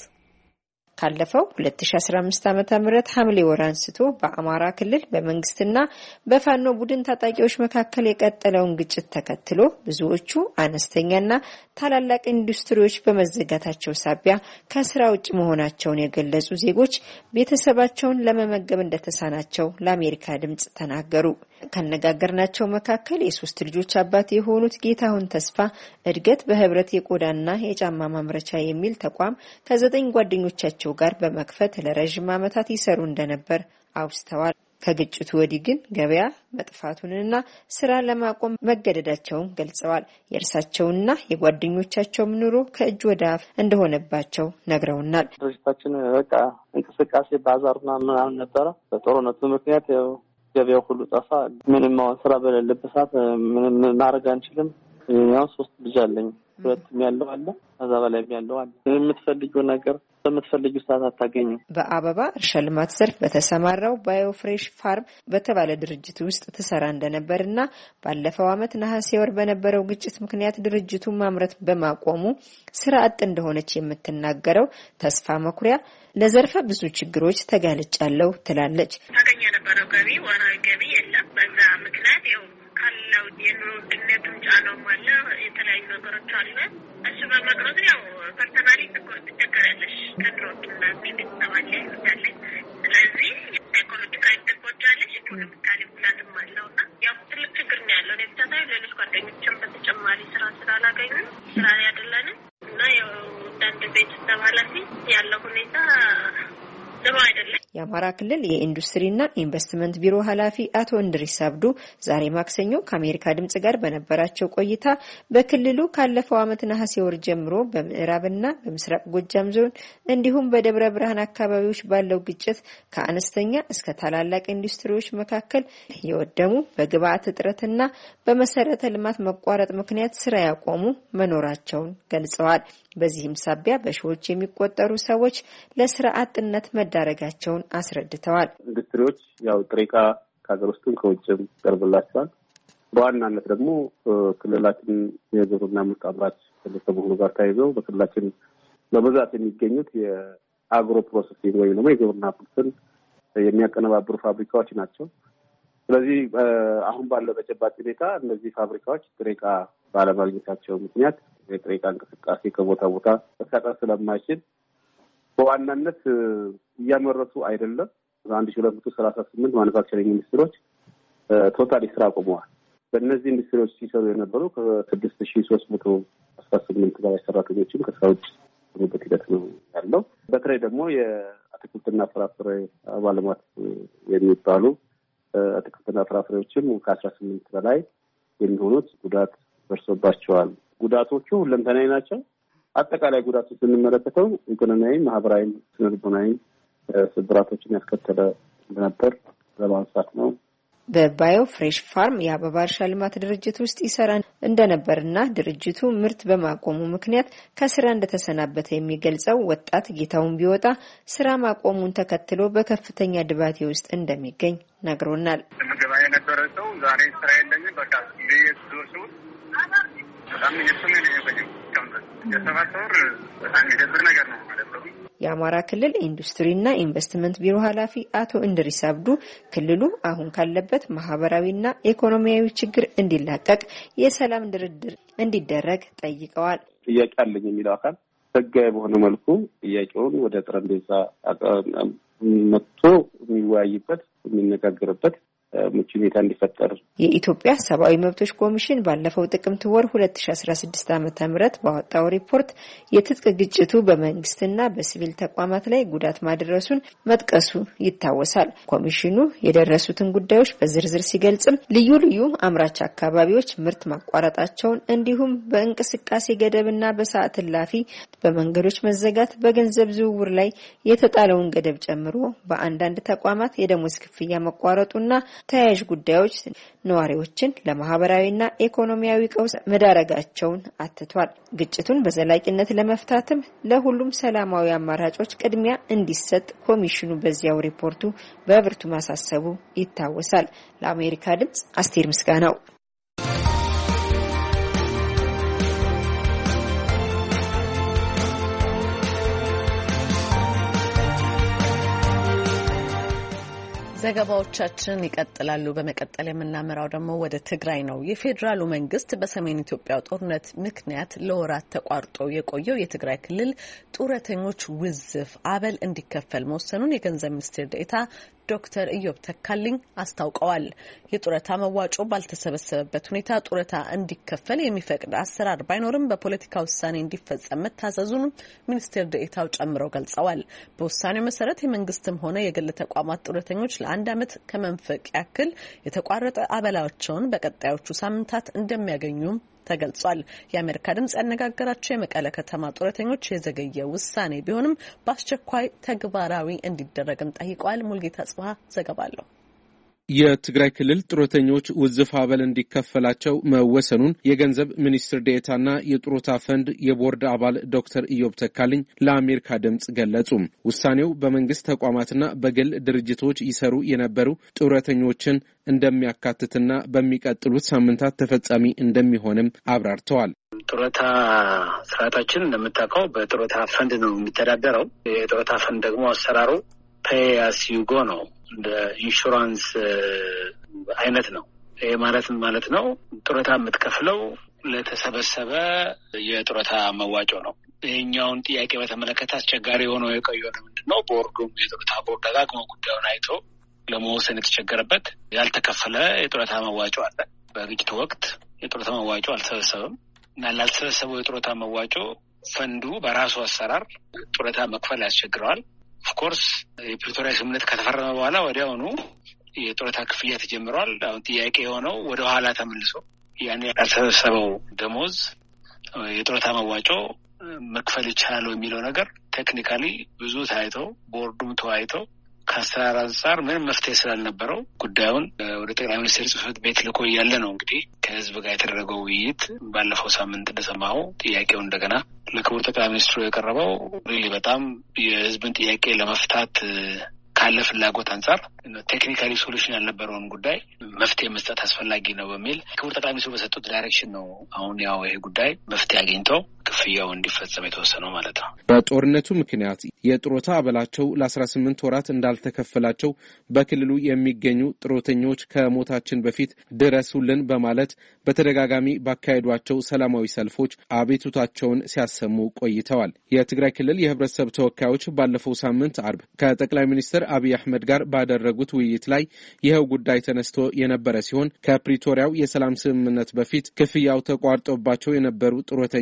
ካለፈው ሁለት ሺህ አስራ አምስት ዓመተ ምህረት ሐምሌ ወር አንስቶ በአማራ ክልል በመንግስትና በፋኖ ቡድን ታጣቂዎች መካከል የቀጠለውን ግጭት ተከትሎ ብዙዎቹ አነስተኛና ታላላቅ ኢንዱስትሪዎች በመዘጋታቸው ሳቢያ ከስራ ውጭ መሆናቸውን የገለጹ ዜጎች ቤተሰባቸውን ለመመገብ እንደተሳናቸው ለአሜሪካ ድምጽ ተናገሩ። ከነጋገርናቸው መካከል የሶስት ልጆች አባት የሆኑት ጌታሁን ተስፋ እድገት በህብረት የቆዳና የጫማ ማምረቻ የሚል ተቋም ከዘጠኝ ጓደኞቻቸው ጋር በመክፈት ለረጅም ዓመታት ይሰሩ እንደነበር አውስተዋል። ከግጭቱ ወዲህ ግን ገበያ መጥፋቱንና ስራ ለማቆም መገደዳቸውን ገልጸዋል። የእርሳቸውና የጓደኞቻቸው ኑሮ ከእጅ ወደ አፍ እንደሆነባቸው ነግረውናል። ድርጅታችን በቃ እንቅስቃሴ ባዛርና ምናምን ነበረ። በጦርነቱ ምክንያት ገበያው ሁሉ ጠፋ። ምንም ስራ በሌለበት ሰዓት ምንም ማድረግ አንችልም። ያው ሶስት ልጅ አለኝ። ሁለቱም ያለው አለ፣ ከዛ በላይ ያለው አለ። የምትፈልጊው ነገር በምትፈልጊው ሰዓት አታገኙ። በአበባ እርሻ ልማት ዘርፍ በተሰማራው ባዮፍሬሽ ፋርም በተባለ ድርጅት ውስጥ ትሰራ እንደነበርና ባለፈው አመት ነሐሴ ወር በነበረው ግጭት ምክንያት ድርጅቱ ማምረት በማቆሙ ስራ አጥ እንደሆነች የምትናገረው ተስፋ መኩሪያ ለዘርፈ ብዙ ችግሮች ተጋልጫለሁ ትላለች። ታገኘ የነበረው ገቢ ወራዊ ገቢ የለም። በዛ ምክንያት ያው ካለው የኑሮ ውድነትም ጫናውም አለ፣ የተለያዩ ነገሮች አሉ። እሱ በመቅረቱ ያው ፐርሰናሊ ትቸገራለሽ። ከድሮና ቤተሰብ አለ ይዛለኝ። ስለዚህ ሳይኮሎጂካሊ ትጎጃለሽ። ኢኮኖሚካሊ ጉዳትም አለውና ያው ትልቅ ችግር ነው ያለው። እኔ ብቻ ሳይሆን ሌሎች ጓደኞችም በተጨማሪ ስራ ስላላገኙ ስራ ላይ አይደለንም እና ያው አንድ ቤተሰብ ኃላፊ ያለው ሁኔታ ደማ አይደለም። የአማራ ክልል የኢንዱስትሪና ኢንቨስትመንት ቢሮ ኃላፊ አቶ እንድሪስ አብዱ ዛሬ ማክሰኞ ከአሜሪካ ድምጽ ጋር በነበራቸው ቆይታ በክልሉ ካለፈው አመት ነሐሴ ወር ጀምሮ በምዕራብና በምስራቅ ጎጃም ዞን እንዲሁም በደብረ ብርሃን አካባቢዎች ባለው ግጭት ከአነስተኛ እስከ ታላላቅ ኢንዱስትሪዎች መካከል የወደሙ በግብአት እጥረትና በመሰረተ ልማት መቋረጥ ምክንያት ስራ ያቆሙ መኖራቸውን ገልጸዋል። በዚህም ሳቢያ በሺዎች የሚቆጠሩ ሰዎች ለስራ አጥነት መዳረጋቸውን አስረድተዋል። ኢንዱስትሪዎች ያው ጥሬ ዕቃ ከሀገር ውስጥም ከውጭም ቀርብላቸዋል። በዋናነት ደግሞ ክልላችን የግብርና ምርት አምራች ከመሆኑ ጋር ተያይዘው በክልላችን በብዛት የሚገኙት የአግሮ ፕሮሰሲንግ ወይም ደግሞ የግብርና ምርትን የሚያቀነባብሩ ፋብሪካዎች ናቸው። ስለዚህ አሁን ባለው ተጨባጭ ሁኔታ እነዚህ ፋብሪካዎች ጥሬ ዕቃ ባለማግኘታቸው ምክንያት የጥሬ ዕቃ እንቅስቃሴ ከቦታ ቦታ መሳጠር ስለማይችል በዋናነት እያመረቱ አይደለም። አንድ ሺህ ሁለት መቶ ሰላሳ ስምንት ማኑፋክቸሪንግ ኢንዱስትሪዎች ቶታሊ ስራ ቆመዋል። በእነዚህ ኢንዱስትሪዎች ሲሰሩ የነበሩ ከስድስት ሺህ ሶስት መቶ አስራ ስምንት በላይ ሰራተኞችም ከስራ ውጭ የሆኑበት ሂደት ነው ያለው። በተለይ ደግሞ የአትክልትና ፍራፍሬ ባለሙያት የሚባሉ አትክልትና ፍራፍሬዎችም ከአስራ ስምንት በላይ የሚሆኑት ጉዳት ደርሶባቸዋል ጉዳቶቹ ሁለንተናዊ ናቸው። አጠቃላይ ጉዳቱ ስንመለከተው ኢኮኖሚያዊ፣ ማህበራዊ፣ ስነልቦናዊ ስብራቶችን ያስከተለ ነበር ለማንሳት ነው። በባዮ ፍሬሽ ፋርም የአበባ እርሻ ልማት ድርጅት ውስጥ ይሰራ እንደነበርና ድርጅቱ ምርት በማቆሙ ምክንያት ከስራ እንደተሰናበተ የሚገልጸው ወጣት ጌታውን ቢወጣ ስራ ማቆሙን ተከትሎ በከፍተኛ ድባቴ ውስጥ እንደሚገኝ ነግሮናል። ምግባ የነበረ ሰው ዛሬ ስራ የለኝም በቃ ለየት ዞርሱ በጣም እየሱም ነው የሚገኘው የሰባተር በጣም የደብር ነገር ነው ማለት ነው። የአማራ ክልል ኢንዱስትሪና ኢንቨስትመንት ቢሮ ኃላፊ አቶ እንድሪስ አብዱ ክልሉ አሁን ካለበት ማህበራዊና ኢኮኖሚያዊ ችግር እንዲላቀቅ የሰላም ድርድር እንዲደረግ ጠይቀዋል። ጥያቄ አለኝ የሚለው አካል ህጋዊ በሆነ መልኩ ጥያቄውን ወደ ጠረጴዛ መጥቶ የሚወያይበት የሚነጋገርበት ምቹ ሁኔታ እንዲፈጠር የኢትዮጵያ ሰብአዊ መብቶች ኮሚሽን ባለፈው ጥቅምት ወር ሁለት ሺህ አስራ ስድስት ዓመተ ምህረት ባወጣው ሪፖርት የትጥቅ ግጭቱ በመንግስትና በሲቪል ተቋማት ላይ ጉዳት ማድረሱን መጥቀሱ ይታወሳል። ኮሚሽኑ የደረሱትን ጉዳዮች በዝርዝር ሲገልጽም ልዩ ልዩ አምራች አካባቢዎች ምርት ማቋረጣቸውን እንዲሁም በእንቅስቃሴ ገደብና በሰዓት እላፊ በመንገዶች መዘጋት በገንዘብ ዝውውር ላይ የተጣለውን ገደብ ጨምሮ በአንዳንድ ተቋማት የደሞዝ ክፍያ መቋረጡና ተያያዥ ጉዳዮች ነዋሪዎችን ለማህበራዊና ኢኮኖሚያዊ ቀውስ መዳረጋቸውን አትቷል። ግጭቱን በዘላቂነት ለመፍታትም ለሁሉም ሰላማዊ አማራጮች ቅድሚያ እንዲሰጥ ኮሚሽኑ በዚያው ሪፖርቱ በብርቱ ማሳሰቡ ይታወሳል። ለአሜሪካ ድምጽ አስቴር ምስጋናው። ዘገባዎቻችን ይቀጥላሉ። በመቀጠል የምናመራው ደግሞ ወደ ትግራይ ነው። የፌዴራሉ መንግስት በሰሜን ኢትዮጵያ ጦርነት ምክንያት ለወራት ተቋርጦ የቆየው የትግራይ ክልል ጡረተኞች ውዝፍ አበል እንዲከፈል መወሰኑን የገንዘብ ሚኒስቴር ዴኤታ ዶክተር ኢዮብ ተካልኝ አስታውቀዋል። የጡረታ መዋጮ ባልተሰበሰበበት ሁኔታ ጡረታ እንዲከፈል የሚፈቅድ አሰራር ባይኖርም በፖለቲካ ውሳኔ እንዲፈጸም መታዘዙን ሚኒስቴር ዴኤታው ጨምረው ገልጸዋል። በውሳኔው መሰረት የመንግስትም ሆነ የግል ተቋማት ጡረተኞች ለአንድ ዓመት ከመንፈቅ ያክል የተቋረጠ አበላቸውን በቀጣዮቹ ሳምንታት እንደሚያገኙም ተገልጿል። የአሜሪካ ድምጽ ያነጋገራቸው የመቀለ ከተማ ጡረተኞች የዘገየ ውሳኔ ቢሆንም በአስቸኳይ ተግባራዊ እንዲደረግም ጠይቀዋል። ሙልጌታ ጽባህ ዘገባ አለው። የትግራይ ክልል ጡረተኞች ውዝፍ አበል እንዲከፈላቸው መወሰኑን የገንዘብ ሚኒስትር ዴኤታና የጡረታ ፈንድ የቦርድ አባል ዶክተር ኢዮብ ተካልኝ ለአሜሪካ ድምጽ ገለጹ። ውሳኔው በመንግስት ተቋማትና በግል ድርጅቶች ይሰሩ የነበሩ ጡረተኞችን እንደሚያካትትና በሚቀጥሉት ሳምንታት ተፈጻሚ እንደሚሆንም አብራርተዋል። ጡረታ ስርዓታችን እንደምታውቀው በጡረታ ፈንድ ነው የሚተዳደረው። የጡረታ ፈንድ ደግሞ አሰራሩ ፔይ አስ ዩ ጎ ነው። እንደ ኢንሹራንስ አይነት ነው። ይሄ ማለት ማለት ነው ጡረታ የምትከፍለው ለተሰበሰበ የጡረታ መዋጮ ነው። ይሄኛውን ጥያቄ በተመለከተ አስቸጋሪ ሆኖ የቆየው ምንድነው ቦርዱም የጡረታ ቦርድ ደጋግሞ ጉዳዩን አይቶ ለመወሰን የተቸገረበት ያልተከፈለ የጡረታ መዋጮ አለ። በግጭቱ ወቅት የጡረታ መዋጮ አልተሰበሰበም እና ላልተሰበሰበው የጡረታ መዋጮ ፈንዱ በራሱ አሰራር ጡረታ መክፈል ያስቸግረዋል። ኦፍኮርስ የፕሪቶሪያ ስምምነት ከተፈረመ በኋላ ወዲያውኑ የጡረታ ክፍያ ተጀምሯል። አሁን ጥያቄ የሆነው ወደ ኋላ ተመልሶ ያን ያልተሰበሰበው ደሞዝ የጡረታ መዋጮ መክፈል ይቻላል የሚለው ነገር ቴክኒካሊ ብዙ ታይቶ ቦርዱም ተወያይቶ ከአሰራር አንጻር ምንም መፍትሄ ስላልነበረው ጉዳዩን ወደ ጠቅላይ ሚኒስትር ጽሕፈት ቤት ልኮ እያለ ነው እንግዲህ ከህዝብ ጋር የተደረገው ውይይት ባለፈው ሳምንት እንደሰማው ጥያቄው እንደገና ለክቡር ጠቅላይ ሚኒስትሩ የቀረበው ሪሊ በጣም የህዝብን ጥያቄ ለመፍታት ካለ ፍላጎት አንጻር ቴክኒካሊ ሶሉሽን ያልነበረውን ጉዳይ መፍትሄ መስጠት አስፈላጊ ነው በሚል ክቡር ጠቅላይ ሚኒስትሩ በሰጡት ዳይሬክሽን ነው አሁን ያው ይሄ ጉዳይ መፍትሄ አግኝቶ ክፍያው እንዲፈጸም የተወሰነው ማለት ነው። በጦርነቱ ምክንያት የጡረታ አበላቸው ለአስራ ስምንት ወራት እንዳልተከፈላቸው በክልሉ የሚገኙ ጡረተኞች ከሞታችን በፊት ድረሱልን በማለት በተደጋጋሚ ባካሄዷቸው ሰላማዊ ሰልፎች አቤቱታቸውን ሲያሰሙ ቆይተዋል። የትግራይ ክልል የህብረተሰብ ተወካዮች ባለፈው ሳምንት አርብ ከጠቅላይ ሚኒስትር አብይ አህመድ ጋር ባደረጉት ውይይት ላይ ይኸው ጉዳይ ተነስቶ የነበረ ሲሆን ከፕሪቶሪያው የሰላም ስምምነት በፊት ክፍያው ተቋርጦባቸው የነበሩ ጡረተኞች ውዝፍ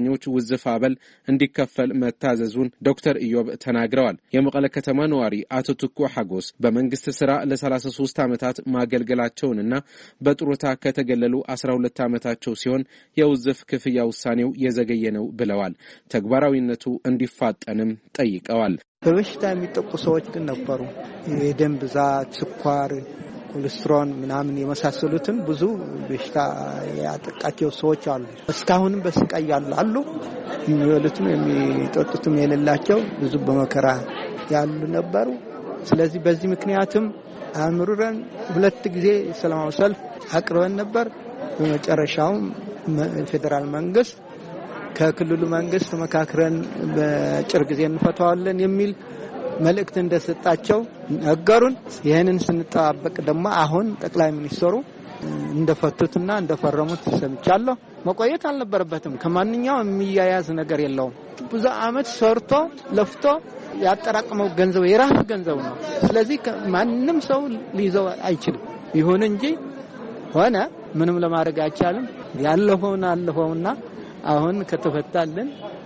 የውዝፍ አበል እንዲከፈል መታዘዙን ዶክተር ኢዮብ ተናግረዋል። የመቀለ ከተማ ነዋሪ አቶ ትኩ ሐጎስ በመንግስት ስራ ለ33 ዓመታት ማገልገላቸውንና በጡረታ ከተገለሉ አስራ ሁለት ዓመታቸው ሲሆን የውዝፍ ክፍያ ውሳኔው የዘገየ ነው ብለዋል። ተግባራዊነቱ እንዲፋጠንም ጠይቀዋል። በበሽታ የሚጠቁ ሰዎች ግን ነበሩ። የደም ብዛት፣ ስኳር፣ ኮሌስትሮል ምናምን የመሳሰሉትን ብዙ በሽታ ያጠቃቸው ሰዎች አሉ። እስካሁንም በስቃይ ያሉ አሉ። የሚበሉትም የሚጠጡትም የሌላቸው ብዙ በመከራ ያሉ ነበሩ። ስለዚህ በዚህ ምክንያትም አምሩረን ሁለት ጊዜ ሰላማዊ ሰልፍ አቅርበን ነበር። በመጨረሻውም ፌደራል መንግስት ከክልሉ መንግስት መካከረን በጭር ጊዜ እንፈታዋለን የሚል መልእክት እንደሰጣቸው ነገሩን። ይሄንን ስንጠባበቅ ደግሞ አሁን ጠቅላይ ሚኒስትሩ እንደፈቱትና እንደፈረሙት ሰምቻለሁ። መቆየት አልነበረበትም። ከማንኛውም የሚያያዝ ነገር የለውም። ብዙ አመት ሰርቶ ለፍቶ ያጠራቀመው ገንዘብ የራሱ ገንዘብ ነው። ስለዚህ ማንም ሰው ሊይዘው አይችልም። ይሁን እንጂ ሆነ ምንም ለማድረግ አይቻልም። ያለፈውን አለፈውና አሁን ከተፈታልን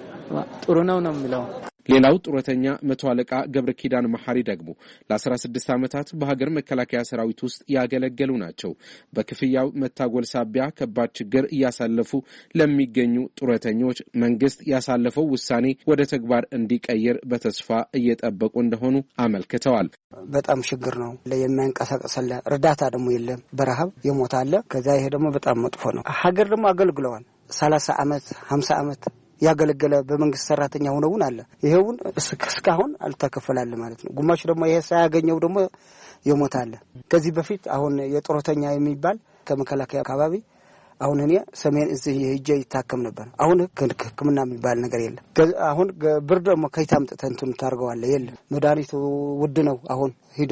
ጥሩ ነው ነው የሚለው። ሌላው ጡረተኛ መቶ አለቃ ገብረ ኪዳን መሐሪ ደግሞ ለ16 ዓመታት በሀገር መከላከያ ሰራዊት ውስጥ ያገለገሉ ናቸው። በክፍያው መታጎል ሳቢያ ከባድ ችግር እያሳለፉ ለሚገኙ ጡረተኞች መንግስት ያሳለፈው ውሳኔ ወደ ተግባር እንዲቀይር በተስፋ እየጠበቁ እንደሆኑ አመልክተዋል። በጣም ችግር ነው። ለየማንቀሳቀስ አለ፣ እርዳታ ደግሞ የለም፣ በረሃብ የሞት አለ። ከዛ ይሄ ደግሞ በጣም መጥፎ ነው። ሀገር ደግሞ አገልግለዋል ሰላሳ ዓመት ሃምሳ ዓመት ያገለገለ በመንግስት ሰራተኛ ሆነውን አለ። ይሄውን እስካሁን አልተከፈላለ ማለት ነው። ግማሽ ደግሞ ይሄ ሳያገኘው ደግሞ የሞት አለ። ከዚህ በፊት አሁን የጡረተኛ የሚባል ከመከላከያ አካባቢ አሁን እኔ ሰሜን እዚህ ሄጄ ይታከም ነበር። አሁን ሕክምና የሚባል ነገር የለም። አሁን ብር ደግሞ ከይታም ተንቱን ታርገዋለ የለም። መድኃኒቱ ውድ ነው። አሁን ሄዶ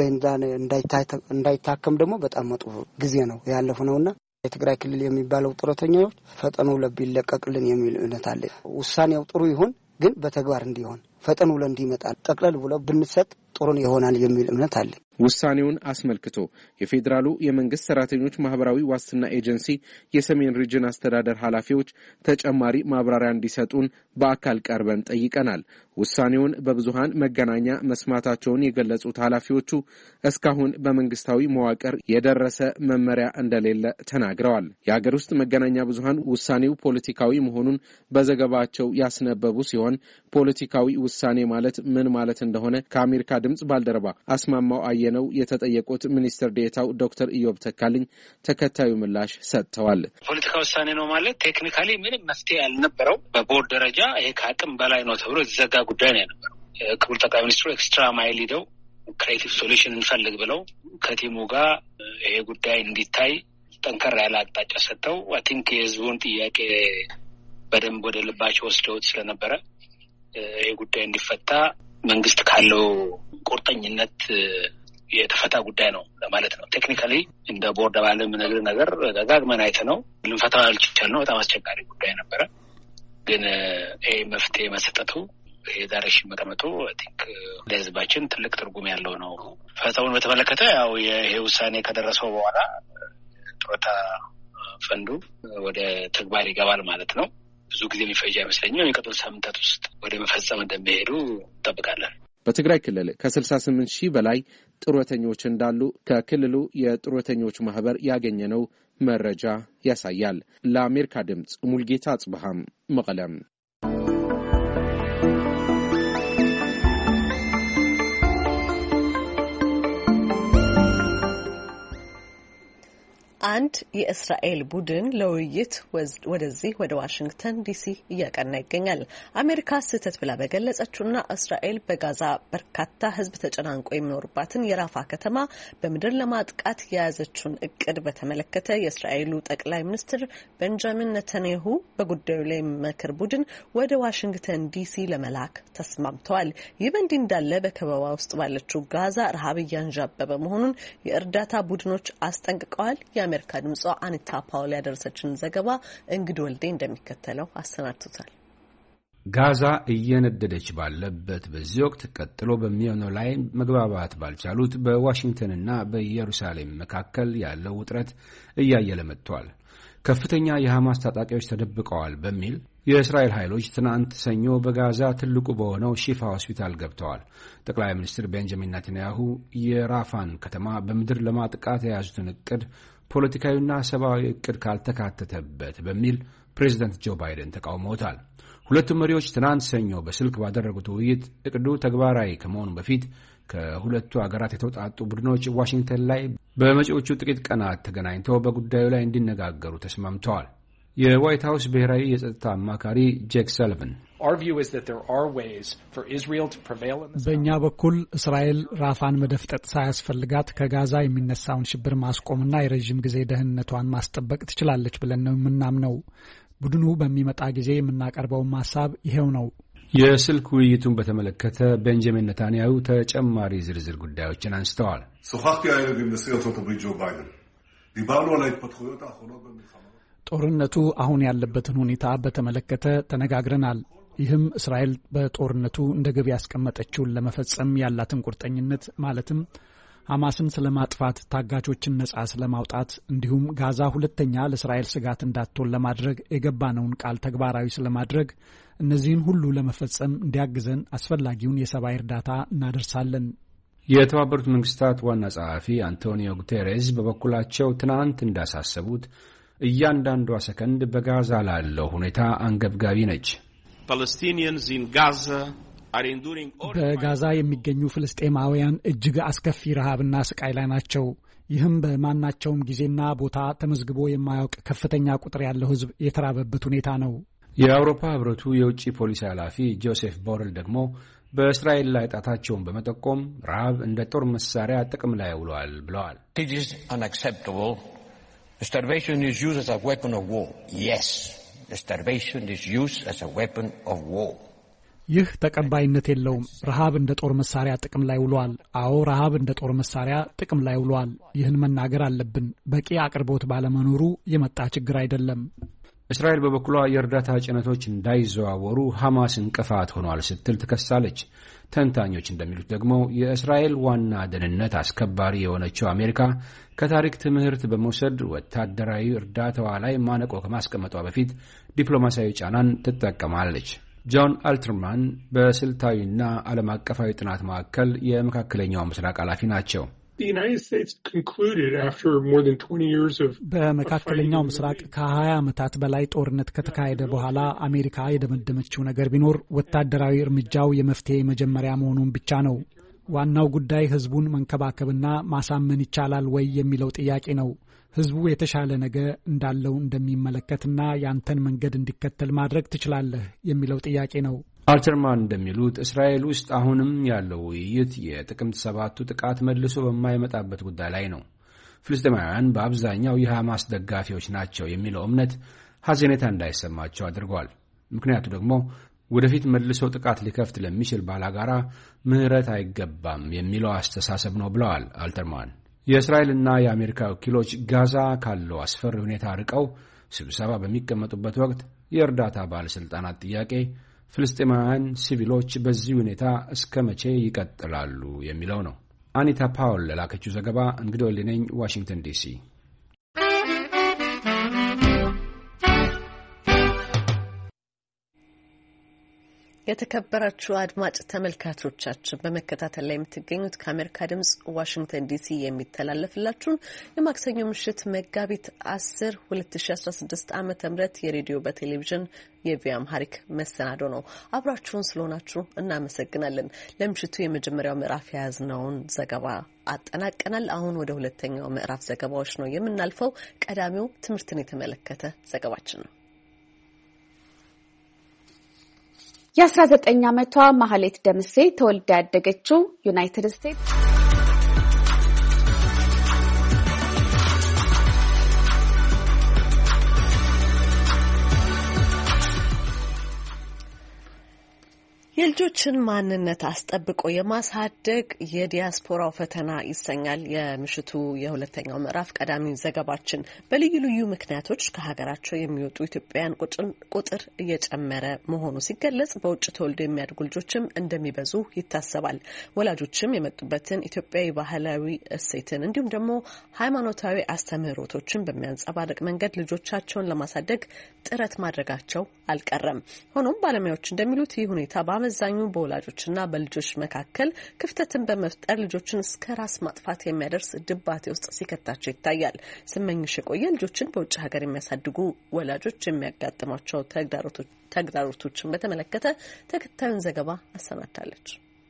እንዳይታከም ደግሞ በጣም መጥፎ ጊዜ ነው ያለፈው ነውና የትግራይ ክልል የሚባለው ጡረተኛዎች ፈጠኑ ለቢለቀቅልን የሚል እምነት አለ። ውሳኔው ጥሩ ይሁን ግን በተግባር እንዲሆን ፈጠኑ ለእንዲመጣ ጠቅለል ብሎ ብንሰጥ ጥሩ ይሆናል የሚል እምነት አለ። ውሳኔውን አስመልክቶ የፌዴራሉ የመንግስት ሰራተኞች ማህበራዊ ዋስትና ኤጀንሲ የሰሜን ሪጅን አስተዳደር ኃላፊዎች ተጨማሪ ማብራሪያ እንዲሰጡን በአካል ቀርበን ጠይቀናል። ውሳኔውን በብዙሃን መገናኛ መስማታቸውን የገለጹት ኃላፊዎቹ እስካሁን በመንግስታዊ መዋቅር የደረሰ መመሪያ እንደሌለ ተናግረዋል። የሀገር ውስጥ መገናኛ ብዙሃን ውሳኔው ፖለቲካዊ መሆኑን በዘገባቸው ያስነበቡ ሲሆን ፖለቲካዊ ውሳኔ ማለት ምን ማለት እንደሆነ ከአሜሪካ ድምጽ ባልደረባ አስማማው አየነው የተጠየቁት ሚኒስትር ዴታው ዶክተር ኢዮብ ተካልኝ ተከታዩ ምላሽ ሰጥተዋል። ፖለቲካ ውሳኔ ነው ማለት ቴክኒካሊ ምንም መፍትሄ ያልነበረው በቦርድ ደረጃ ይሄ ከአቅም በላይ ነው ተብሎ የተዘጋ ጉዳይ ነው የነበረው። ክቡር ጠቅላይ ሚኒስትሩ ኤክስትራ ማይል ሄደው ክሬቲቭ ሶሉሽን እንፈልግ ብለው ከቲሙ ጋር ይሄ ጉዳይ እንዲታይ ጠንከር ያለ አቅጣጫ ሰጥተው አይ ቲንክ የህዝቡን ጥያቄ በደንብ ወደ ልባቸው ወስደውት ስለነበረ ይሄ ጉዳይ እንዲፈታ መንግስት ካለው ቁርጠኝነት የተፈታ ጉዳይ ነው ለማለት ነው። ቴክኒካሊ እንደ ቦርድ ባለ ምንግር ነገር ደጋግመን አይተነው ልንፈታው አልቻልነው። በጣም አስቸጋሪ ጉዳይ ነበረ። ግን ይሄ መፍትሄ መሰጠቱ ይሄ ዳይሬክሽን መቀመጡ አይ ቲንክ ለህዝባችን ትልቅ ትርጉም ያለው ነው። ፈታውን በተመለከተ ያው ይሄ ውሳኔ ከደረሰው በኋላ ጡረታ ፈንዱ ወደ ተግባር ይገባል ማለት ነው። ብዙ ጊዜ የሚፈጅ አይመስለኝም። የሚቀጥሉት ሳምንታት ውስጥ ወደ መፈጸም እንደሚሄዱ እንጠብቃለን። በትግራይ ክልል ከስልሳ ስምንት ሺህ በላይ ጡረተኞች እንዳሉ ከክልሉ የጡረተኞች ማህበር ያገኘነው መረጃ ያሳያል። ለአሜሪካ ድምጽ ሙልጌታ አጽብሃም መቀለም። አንድ የእስራኤል ቡድን ለውይይት ወደዚህ ወደ ዋሽንግተን ዲሲ እያቀና ይገኛል። አሜሪካ ስህተት ብላ በገለጸችውና እስራኤል በጋዛ በርካታ ሕዝብ ተጨናንቆ የሚኖርባትን የራፋ ከተማ በምድር ለማጥቃት የያዘችውን እቅድ በተመለከተ የእስራኤሉ ጠቅላይ ሚኒስትር ቤንጃሚን ኔታንያሁ በጉዳዩ ላይ የሚመክር ቡድን ወደ ዋሽንግተን ዲሲ ለመላክ ተስማምተዋል። ይህ በእንዲህ እንዳለ በከበባ ውስጥ ባለችው ጋዛ ረሃብ እያንዣበበ መሆኑን የእርዳታ ቡድኖች አስጠንቅቀዋል። የአሜሪካ ድምጿ አኒታ ፓውል ያደረሰችን ዘገባ እንግድ ወልዴ እንደሚከተለው አሰናድቶታል። ጋዛ እየነደደች ባለበት በዚህ ወቅት ቀጥሎ በሚሆነው ላይ መግባባት ባልቻሉት በዋሽንግተንና በኢየሩሳሌም መካከል ያለው ውጥረት እያየለ መጥቷል። ከፍተኛ የሐማስ ታጣቂዎች ተደብቀዋል በሚል የእስራኤል ኃይሎች ትናንት ሰኞ በጋዛ ትልቁ በሆነው ሺፋ ሆስፒታል ገብተዋል። ጠቅላይ ሚኒስትር ቤንጃሚን ኔታንያሁ የራፋን ከተማ በምድር ለማጥቃት የያዙትን እቅድ ፖለቲካዊና ሰብአዊ እቅድ ካልተካተተበት በሚል ፕሬዚደንት ጆ ባይደን ተቃውመውታል። ሁለቱም መሪዎች ትናንት ሰኞ በስልክ ባደረጉት ውይይት እቅዱ ተግባራዊ ከመሆኑ በፊት ከሁለቱ አገራት የተውጣጡ ቡድኖች ዋሽንግተን ላይ በመጪዎቹ ጥቂት ቀናት ተገናኝተው በጉዳዩ ላይ እንዲነጋገሩ ተስማምተዋል። የዋይት ሃውስ ብሔራዊ የጸጥታ አማካሪ ጄክ ሰልቨን በእኛ በኩል እስራኤል ራፋን መደፍጠጥ ሳያስፈልጋት ከጋዛ የሚነሳውን ሽብር ማስቆምና የረዥም ጊዜ ደህንነቷን ማስጠበቅ ትችላለች ብለን ነው የምናምነው። ቡድኑ በሚመጣ ጊዜ የምናቀርበው ሐሳብ ይሄው ነው። የስልክ ውይይቱን በተመለከተ ቤንጃሚን ኔታንያሁ ተጨማሪ ዝርዝር ጉዳዮችን አንስተዋል። ጦርነቱ አሁን ያለበትን ሁኔታ በተመለከተ ተነጋግረናል። ይህም እስራኤል በጦርነቱ እንደ ግብ ያስቀመጠችውን ለመፈጸም ያላትን ቁርጠኝነት ማለትም ሐማስን ስለማጥፋት፣ ታጋቾችን ነጻ ስለማውጣት እንዲሁም ጋዛ ሁለተኛ ለእስራኤል ስጋት እንዳትሆን ለማድረግ የገባነውን ቃል ተግባራዊ ስለማድረግ እነዚህን ሁሉ ለመፈጸም እንዲያግዘን አስፈላጊውን የሰብአዊ እርዳታ እናደርሳለን። የተባበሩት መንግስታት ዋና ጸሐፊ አንቶኒዮ ጉቴሬስ በበኩላቸው ትናንት እንዳሳሰቡት እያንዳንዷ ሰከንድ በጋዛ ላለው ሁኔታ አንገብጋቢ ነች። በጋዛ የሚገኙ ፍልስጤማውያን እጅግ አስከፊ ረሃብና ስቃይ ላይ ናቸው። ይህም በማናቸውም ጊዜና ቦታ ተመዝግቦ የማያውቅ ከፍተኛ ቁጥር ያለው ሕዝብ የተራበበት ሁኔታ ነው። የአውሮፓ ህብረቱ የውጭ ፖሊሲ ኃላፊ ጆሴፍ ቦረል ደግሞ በእስራኤል ላይ ጣታቸውን በመጠቆም ረሃብ እንደ ጦር መሳሪያ ጥቅም ላይ ውሏል ብለዋል። Starvation is used as a weapon of war. Yes, starvation is used as a weapon of war. ይህ ተቀባይነት የለውም። ረሃብ እንደ ጦር መሳሪያ ጥቅም ላይ ውሏል። አዎ፣ ረሃብ እንደ ጦር መሳሪያ ጥቅም ላይ ውሏል። ይህን መናገር አለብን። በቂ አቅርቦት ባለመኖሩ የመጣ ችግር አይደለም። እስራኤል በበኩሏ የእርዳታ ጭነቶች እንዳይዘዋወሩ ሐማስ እንቅፋት ሆኗል ስትል ትከሳለች። ተንታኞች እንደሚሉት ደግሞ የእስራኤል ዋና ደህንነት አስከባሪ የሆነችው አሜሪካ ከታሪክ ትምህርት በመውሰድ ወታደራዊ እርዳታዋ ላይ ማነቆ ከማስቀመጧ በፊት ዲፕሎማሲያዊ ጫናን ትጠቀማለች። ጆን አልተርማን በስልታዊና ዓለም አቀፋዊ ጥናት ማዕከል የመካከለኛው ምስራቅ ኃላፊ ናቸው። በመካከለኛው ምስራቅ ከሀያ ዓመታት በላይ ጦርነት ከተካሄደ በኋላ አሜሪካ የደመደመችው ነገር ቢኖር ወታደራዊ እርምጃው የመፍትሄ መጀመሪያ መሆኑን ብቻ ነው። ዋናው ጉዳይ ህዝቡን መንከባከብና ማሳመን ይቻላል ወይ የሚለው ጥያቄ ነው። ህዝቡ የተሻለ ነገር እንዳለው እንደሚመለከትና ያንተን መንገድ እንዲከተል ማድረግ ትችላለህ የሚለው ጥያቄ ነው። አልተርማን እንደሚሉት እስራኤል ውስጥ አሁንም ያለው ውይይት የጥቅምት ሰባቱ ጥቃት መልሶ በማይመጣበት ጉዳይ ላይ ነው። ፍልስጤማውያን በአብዛኛው የሐማስ ደጋፊዎች ናቸው የሚለው እምነት ሐዘኔታ እንዳይሰማቸው አድርጓል። ምክንያቱ ደግሞ ወደፊት መልሶ ጥቃት ሊከፍት ለሚችል ባላጋራ ምህረት አይገባም የሚለው አስተሳሰብ ነው ብለዋል አልተርማን። የእስራኤልና የአሜሪካ ወኪሎች ጋዛ ካለው አስፈሪ ሁኔታ ርቀው ስብሰባ በሚቀመጡበት ወቅት የእርዳታ ባለሥልጣናት ጥያቄ ፍልስጤማውያን ሲቪሎች በዚህ ሁኔታ እስከ መቼ ይቀጥላሉ የሚለው ነው። አኒታ ፓውል ለላከችው ዘገባ እንግዲህ ወልነኝ ዋሽንግተን ዲሲ። የተከበራችሁ አድማጭ ተመልካቾቻችን በመከታተል ላይ የምትገኙት ከአሜሪካ ድምጽ ዋሽንግተን ዲሲ የሚተላለፍላችሁን የማክሰኞ ምሽት መጋቢት አስር ሁለት ሺ አስራ ስድስት ዓመተ ምህረት የሬዲዮ በቴሌቪዥን የቪኦኤ አምሃሪክ መሰናዶ ነው። አብራችሁን ስለሆናችሁ እናመሰግናለን። ለምሽቱ የመጀመሪያው ምዕራፍ የያዝነውን ዘገባ አጠናቀናል። አሁን ወደ ሁለተኛው ምዕራፍ ዘገባዎች ነው የምናልፈው። ቀዳሚው ትምህርትን የተመለከተ ዘገባችን ነው። የአስራ ዘጠኝ ዓመቷ ማህሌት ደምሴ ተወልዳ ያደገችው ዩናይትድ ስቴትስ የልጆችን ማንነት አስጠብቆ የማሳደግ የዲያስፖራው ፈተና ይሰኛል የምሽቱ የሁለተኛው ምዕራፍ ቀዳሚ ዘገባችን። በልዩ ልዩ ምክንያቶች ከሀገራቸው የሚወጡ ኢትዮጵያውያን ቁጥር እየጨመረ መሆኑ ሲገለጽ በውጭ ተወልደው የሚያድጉ ልጆችም እንደሚበዙ ይታሰባል። ወላጆችም የመጡበትን ኢትዮጵያዊ ባህላዊ እሴትን እንዲሁም ደግሞ ሃይማኖታዊ አስተምህሮቶችን በሚያንጸባርቅ መንገድ ልጆቻቸውን ለማሳደግ ጥረት ማድረጋቸው አልቀረም። ሆኖም ባለሙያዎች እንደሚሉት ይህ ሁኔታ በአመዛኙ በወላጆችና በልጆች መካከል ክፍተትን በመፍጠር ልጆችን እስከ ራስ ማጥፋት የሚያደርስ ድባቴ ውስጥ ሲከታቸው ይታያል። ስመኝሽ የቆየ ልጆችን በውጭ ሀገር የሚያሳድጉ ወላጆች የሚያጋጥሟቸው ተግዳሮቶችን በተመለከተ ተከታዩን ዘገባ አሰናድታለች።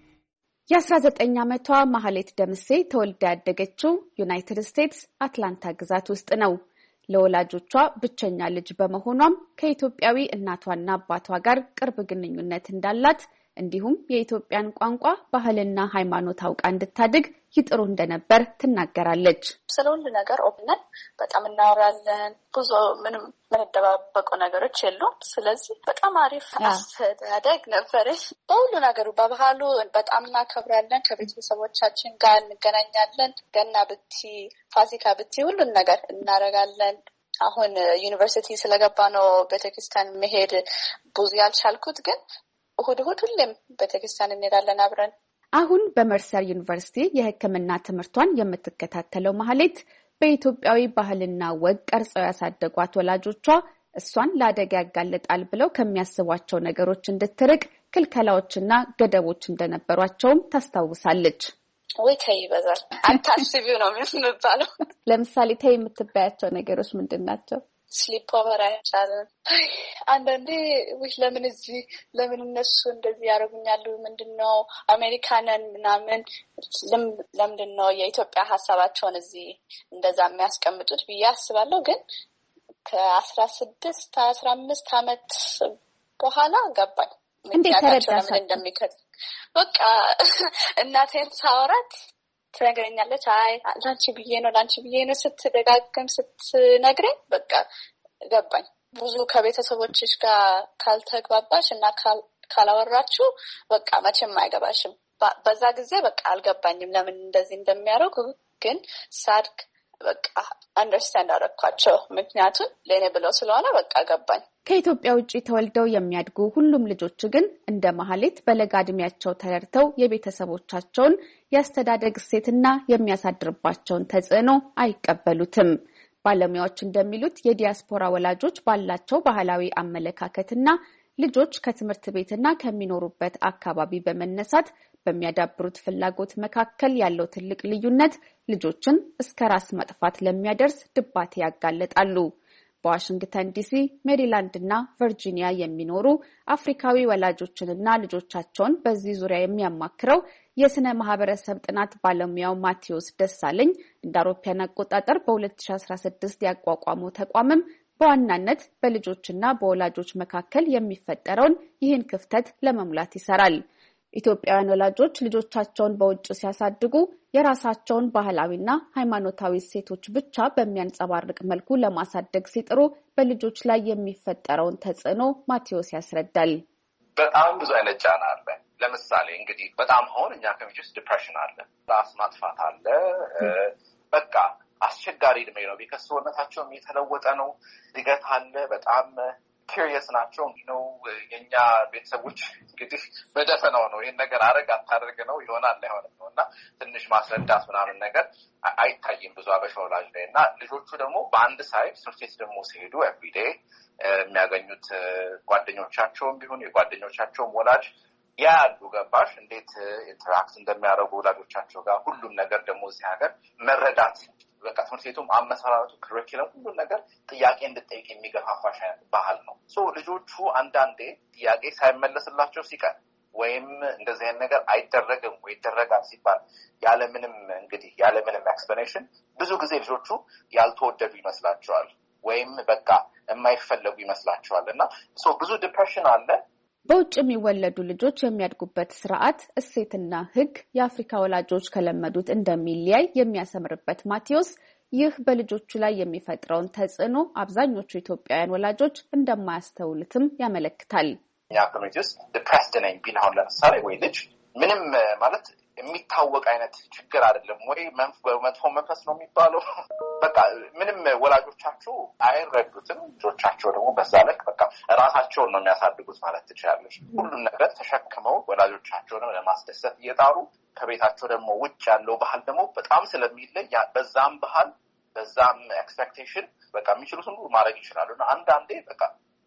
የአስራ ዘጠኝ ዓመቷ ማህሌት ደምሴ ተወልዳ ያደገችው ዩናይትድ ስቴትስ አትላንታ ግዛት ውስጥ ነው። ለወላጆቿ ብቸኛ ልጅ በመሆኗም ከኢትዮጵያዊ እናቷና አባቷ ጋር ቅርብ ግንኙነት እንዳላት እንዲሁም የኢትዮጵያን ቋንቋ ባህልና ሃይማኖት አውቃ እንድታድግ ይጥሩ እንደነበር ትናገራለች። ስለሁሉ ነገር ኦፕነን በጣም እናወራለን። ብዙ ምንም ምንደባበቀው ነገሮች የሉም። ስለዚህ በጣም አሪፍ አስተዳደግ ነበር። በሁሉ ነገሩ በባህሉ በጣም እናከብራለን። ከቤተሰቦቻችን ጋር እንገናኛለን። ገና ብቲ፣ ፋሲካ ብቲ ሁሉን ነገር እናረጋለን። አሁን ዩኒቨርሲቲ ስለገባ ነው ቤተክርስቲያን መሄድ ብዙ ያልቻልኩት፣ ግን እሁድ እሁድ ሁሌም ቤተክርስቲያን እንሄዳለን አብረን። አሁን በመርሰር ዩኒቨርሲቲ የሕክምና ትምህርቷን የምትከታተለው ማህሌት በኢትዮጵያዊ ባህልና ወግ ቀርጸው ያሳደጓት ወላጆቿ እሷን ለአደጋ ያጋልጣል ብለው ከሚያስቧቸው ነገሮች እንድትርቅ ክልከላዎችና ገደቦች እንደነበሯቸውም ታስታውሳለች። ወይ ተይ ይበዛል፣ አታስቢው ነው የሚባለው። ለምሳሌ ተይ የምትባያቸው ነገሮች ምንድን ናቸው? ስሊፕ ኦቨር አይቻልም። አንዳንዴ ወይ ለምን እዚህ ለምን እነሱ እንደዚህ ያደርጉኛሉ? ምንድነው አሜሪካንን ምናምን ለምንድነው የኢትዮጵያ ሀሳባቸውን እዚህ እንደዛ የሚያስቀምጡት ብዬ አስባለሁ። ግን ከአስራ ስድስት አስራ አምስት አመት በኋላ ገባኝ እንዴት ተረዳሽ? ለምን እንደሚከት በቃ እናቴን ሳወራት ትነግረኛለች። አይ ላንቺ ብዬ ነው ላንቺ ብዬ ነው ስትደጋግም ስትነግረኝ በቃ ገባኝ። ብዙ ከቤተሰቦችሽ ጋር ካልተግባባሽ እና ካላወራችሁ በቃ መቼም አይገባሽም። በዛ ጊዜ በቃ አልገባኝም ለምን እንደዚህ እንደሚያደርጉ። ግን ሳድግ በቃ አንደርስታንድ አደረኳቸው። ምክንያቱም ለኔ ብለው ስለሆነ በቃ ገባኝ። ከኢትዮጵያ ውጪ ተወልደው የሚያድጉ ሁሉም ልጆች ግን እንደ ማህሌት በለጋ ዕድሜያቸው ተረድተው የቤተሰቦቻቸውን የአስተዳደግ እሴትና የሚያሳድርባቸውን ተጽዕኖ አይቀበሉትም። ባለሙያዎች እንደሚሉት የዲያስፖራ ወላጆች ባላቸው ባህላዊ አመለካከትና ልጆች ከትምህርት ቤትና ከሚኖሩበት አካባቢ በመነሳት በሚያዳብሩት ፍላጎት መካከል ያለው ትልቅ ልዩነት ልጆችን እስከ ራስ መጥፋት ለሚያደርስ ድባቴ ያጋለጣሉ። በዋሽንግተን ዲሲ፣ ሜሪላንድ እና ቨርጂኒያ የሚኖሩ አፍሪካዊ ወላጆችንና ልጆቻቸውን በዚህ ዙሪያ የሚያማክረው የስነ ማህበረሰብ ጥናት ባለሙያው ማቴዎስ ደሳለኝ እንደ አውሮፓውያን አቆጣጠር በሁለት ሺህ አስራ ስድስት ያቋቋመው ተቋምም በዋናነት በልጆችና በወላጆች መካከል የሚፈጠረውን ይህን ክፍተት ለመሙላት ይሰራል። ኢትዮጵያውያን ወላጆች ልጆቻቸውን በውጭ ሲያሳድጉ የራሳቸውን ባህላዊና ሃይማኖታዊ እሴቶች ብቻ በሚያንጸባርቅ መልኩ ለማሳደግ ሲጥሩ በልጆች ላይ የሚፈጠረውን ተጽዕኖ ማቴዎስ ያስረዳል። በጣም ብዙ አይነት ጫና አለ። ለምሳሌ እንግዲህ በጣም አሁን እኛ ከሚችስ ዲፕሬሽን አለ፣ ራስ ማጥፋት አለ። በቃ አስቸጋሪ እድሜ ነው። ቢከስ ሰውነታቸውም የተለወጠ ነው። ድገት አለ። በጣም ኪሪየስ ናቸው ነው። የኛ ቤተሰቦች እንግዲህ በደፈናው ነው ይሄን ነገር አረግ አታደርግ ነው ይሆናል አይሆንም ነው እና ትንሽ ማስረዳት ምናምን ነገር አይታይም ብዙ አበሻ ወላጅ ላይ። እና ልጆቹ ደግሞ በአንድ ሳይድ ትምህርት ደግሞ ሲሄዱ ኤቭሪዴ የሚያገኙት ጓደኞቻቸውም ቢሆን የጓደኞቻቸውም ወላጅ ያሉ ገባሽ እንዴት ኢንተራክት እንደሚያደርጉ ወላጆቻቸው ጋር ሁሉም ነገር ደግሞ እዚህ ሀገር መረዳት በቃ ትምህርት ቤቱም አመሰራረቱ ክሪኩለም ሁሉ ነገር ጥያቄ እንድጠይቅ የሚገፋፋሽ ባህል ነው። ሶ ልጆቹ አንዳንዴ ጥያቄ ሳይመለስላቸው ሲቀር ወይም እንደዚህ አይነት ነገር አይደረግም ወይ ይደረጋል ሲባል ያለምንም እንግዲህ ያለምንም ኤክስፕላኔሽን ብዙ ጊዜ ልጆቹ ያልተወደዱ ይመስላቸዋል ወይም በቃ የማይፈለጉ ይመስላቸዋል እና ሶ ብዙ ዲፕሬሽን አለ። በውጭ የሚወለዱ ልጆች የሚያድጉበት ስርዓት እሴትና ሕግ የአፍሪካ ወላጆች ከለመዱት እንደሚለያይ የሚያሰምርበት ማቴዎስ ይህ በልጆቹ ላይ የሚፈጥረውን ተጽዕኖ አብዛኞቹ ኢትዮጵያውያን ወላጆች እንደማያስተውሉትም ያመለክታል። እኛ ኮሚኒቲ ውስጥ ዲፕሬስድ ነኝ ቢል አሁን ለምሳሌ ወይ ልጅ ምንም ማለት የሚታወቅ አይነት ችግር አይደለም ወይ መጥፎ መንፈስ ነው የሚባለው በቃ ምንም ወላጆቻቸው አይረዱትም ልጆቻቸው ደግሞ በዛ ልክ በቃ ራሳቸውን ነው የሚያሳድጉት ማለት ትችላለች ሁሉን ነገር ተሸክመው ወላጆቻቸውን ለማስደሰት እየጣሩ ከቤታቸው ደግሞ ውጭ ያለው ባህል ደግሞ በጣም ስለሚለይ በዛም ባህል በዛም ኤክስፔክቴሽን በቃ የሚችሉትን ሁሉ ማድረግ ይችላሉና አንዳንዴ በቃ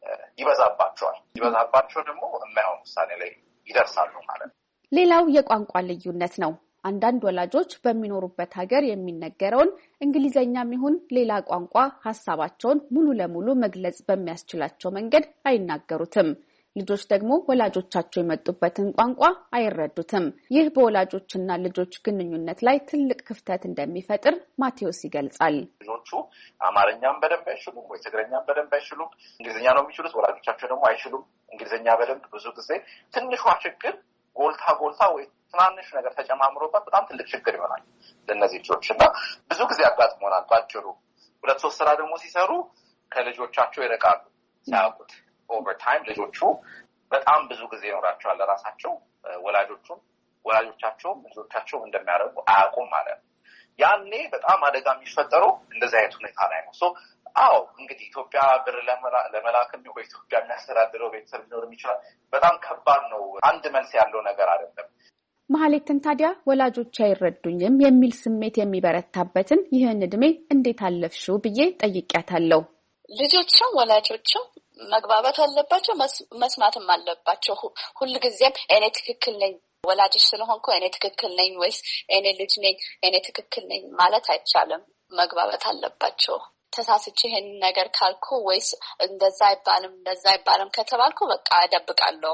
ይበዛባቸዋል ይበዛባቸው ደግሞ የማይሆን ውሳኔ ላይ ይደርሳሉ ማለት ነው። ሌላው የቋንቋ ልዩነት ነው። አንዳንድ ወላጆች በሚኖሩበት ሀገር የሚነገረውን እንግሊዘኛም ይሁን ሌላ ቋንቋ ሐሳባቸውን ሙሉ ለሙሉ መግለጽ በሚያስችላቸው መንገድ አይናገሩትም። ልጆች ደግሞ ወላጆቻቸው የመጡበትን ቋንቋ አይረዱትም። ይህ በወላጆችና ልጆች ግንኙነት ላይ ትልቅ ክፍተት እንደሚፈጥር ማቴዎስ ይገልጻል። ልጆቹ አማርኛም በደንብ አይችሉም ወይ ትግርኛም በደንብ አይችሉም። እንግሊዝኛ ነው የሚችሉት፣ ወላጆቻቸው ደግሞ አይችሉም እንግሊዝኛ በደንብ። ብዙ ጊዜ ትንሿ ችግር ጎልታ ጎልታ ወይ ትናንሽ ነገር ተጨማምሮባት በጣም ትልቅ ችግር ይሆናል ለእነዚህ ልጆች እና ብዙ ጊዜ አጋጥሞናል። ባጭሩ ሁለት ሶስት ስራ ደግሞ ሲሰሩ ከልጆቻቸው ይርቃሉ ሳያውቁት። ኦቨር ታይም ልጆቹ በጣም ብዙ ጊዜ ይኖራቸዋል ለራሳቸው፣ ወላጆቹም ወላጆቻቸውም ልጆቻቸው እንደሚያደርጉ አያውቁም ማለት ነው። ያኔ በጣም አደጋ የሚፈጠረው እንደዚህ አይነት ሁኔታ ላይ ነው። ሶ አዎ እንግዲህ ኢትዮጵያ ብር ለመላክም ወይ ኢትዮጵያ የሚያስተዳድረው ቤተሰብ ሊኖር ይችላል። በጣም ከባድ ነው። አንድ መልስ ያለው ነገር አይደለም። መሀሌትን ታዲያ ወላጆች አይረዱኝም የሚል ስሜት የሚበረታበትን ይህን እድሜ እንዴት አለፍሽው ብዬ ጠይቄያታለሁ። ልጆችም ወላጆችም መግባባት አለባቸው፣ መስማትም አለባቸው። ሁልጊዜም እኔ ትክክል ነኝ ወላጅሽ ስለሆንኩ እኔ ትክክል ነኝ ወይስ እኔ ልጅ ነኝ እኔ ትክክል ነኝ ማለት አይቻልም። መግባባት አለባቸው። ተሳስቼ ይሄን ነገር ካልኩ ወይስ እንደዛ አይባልም እንደዛ አይባልም ከተባልኩ በቃ አደብቃለሁ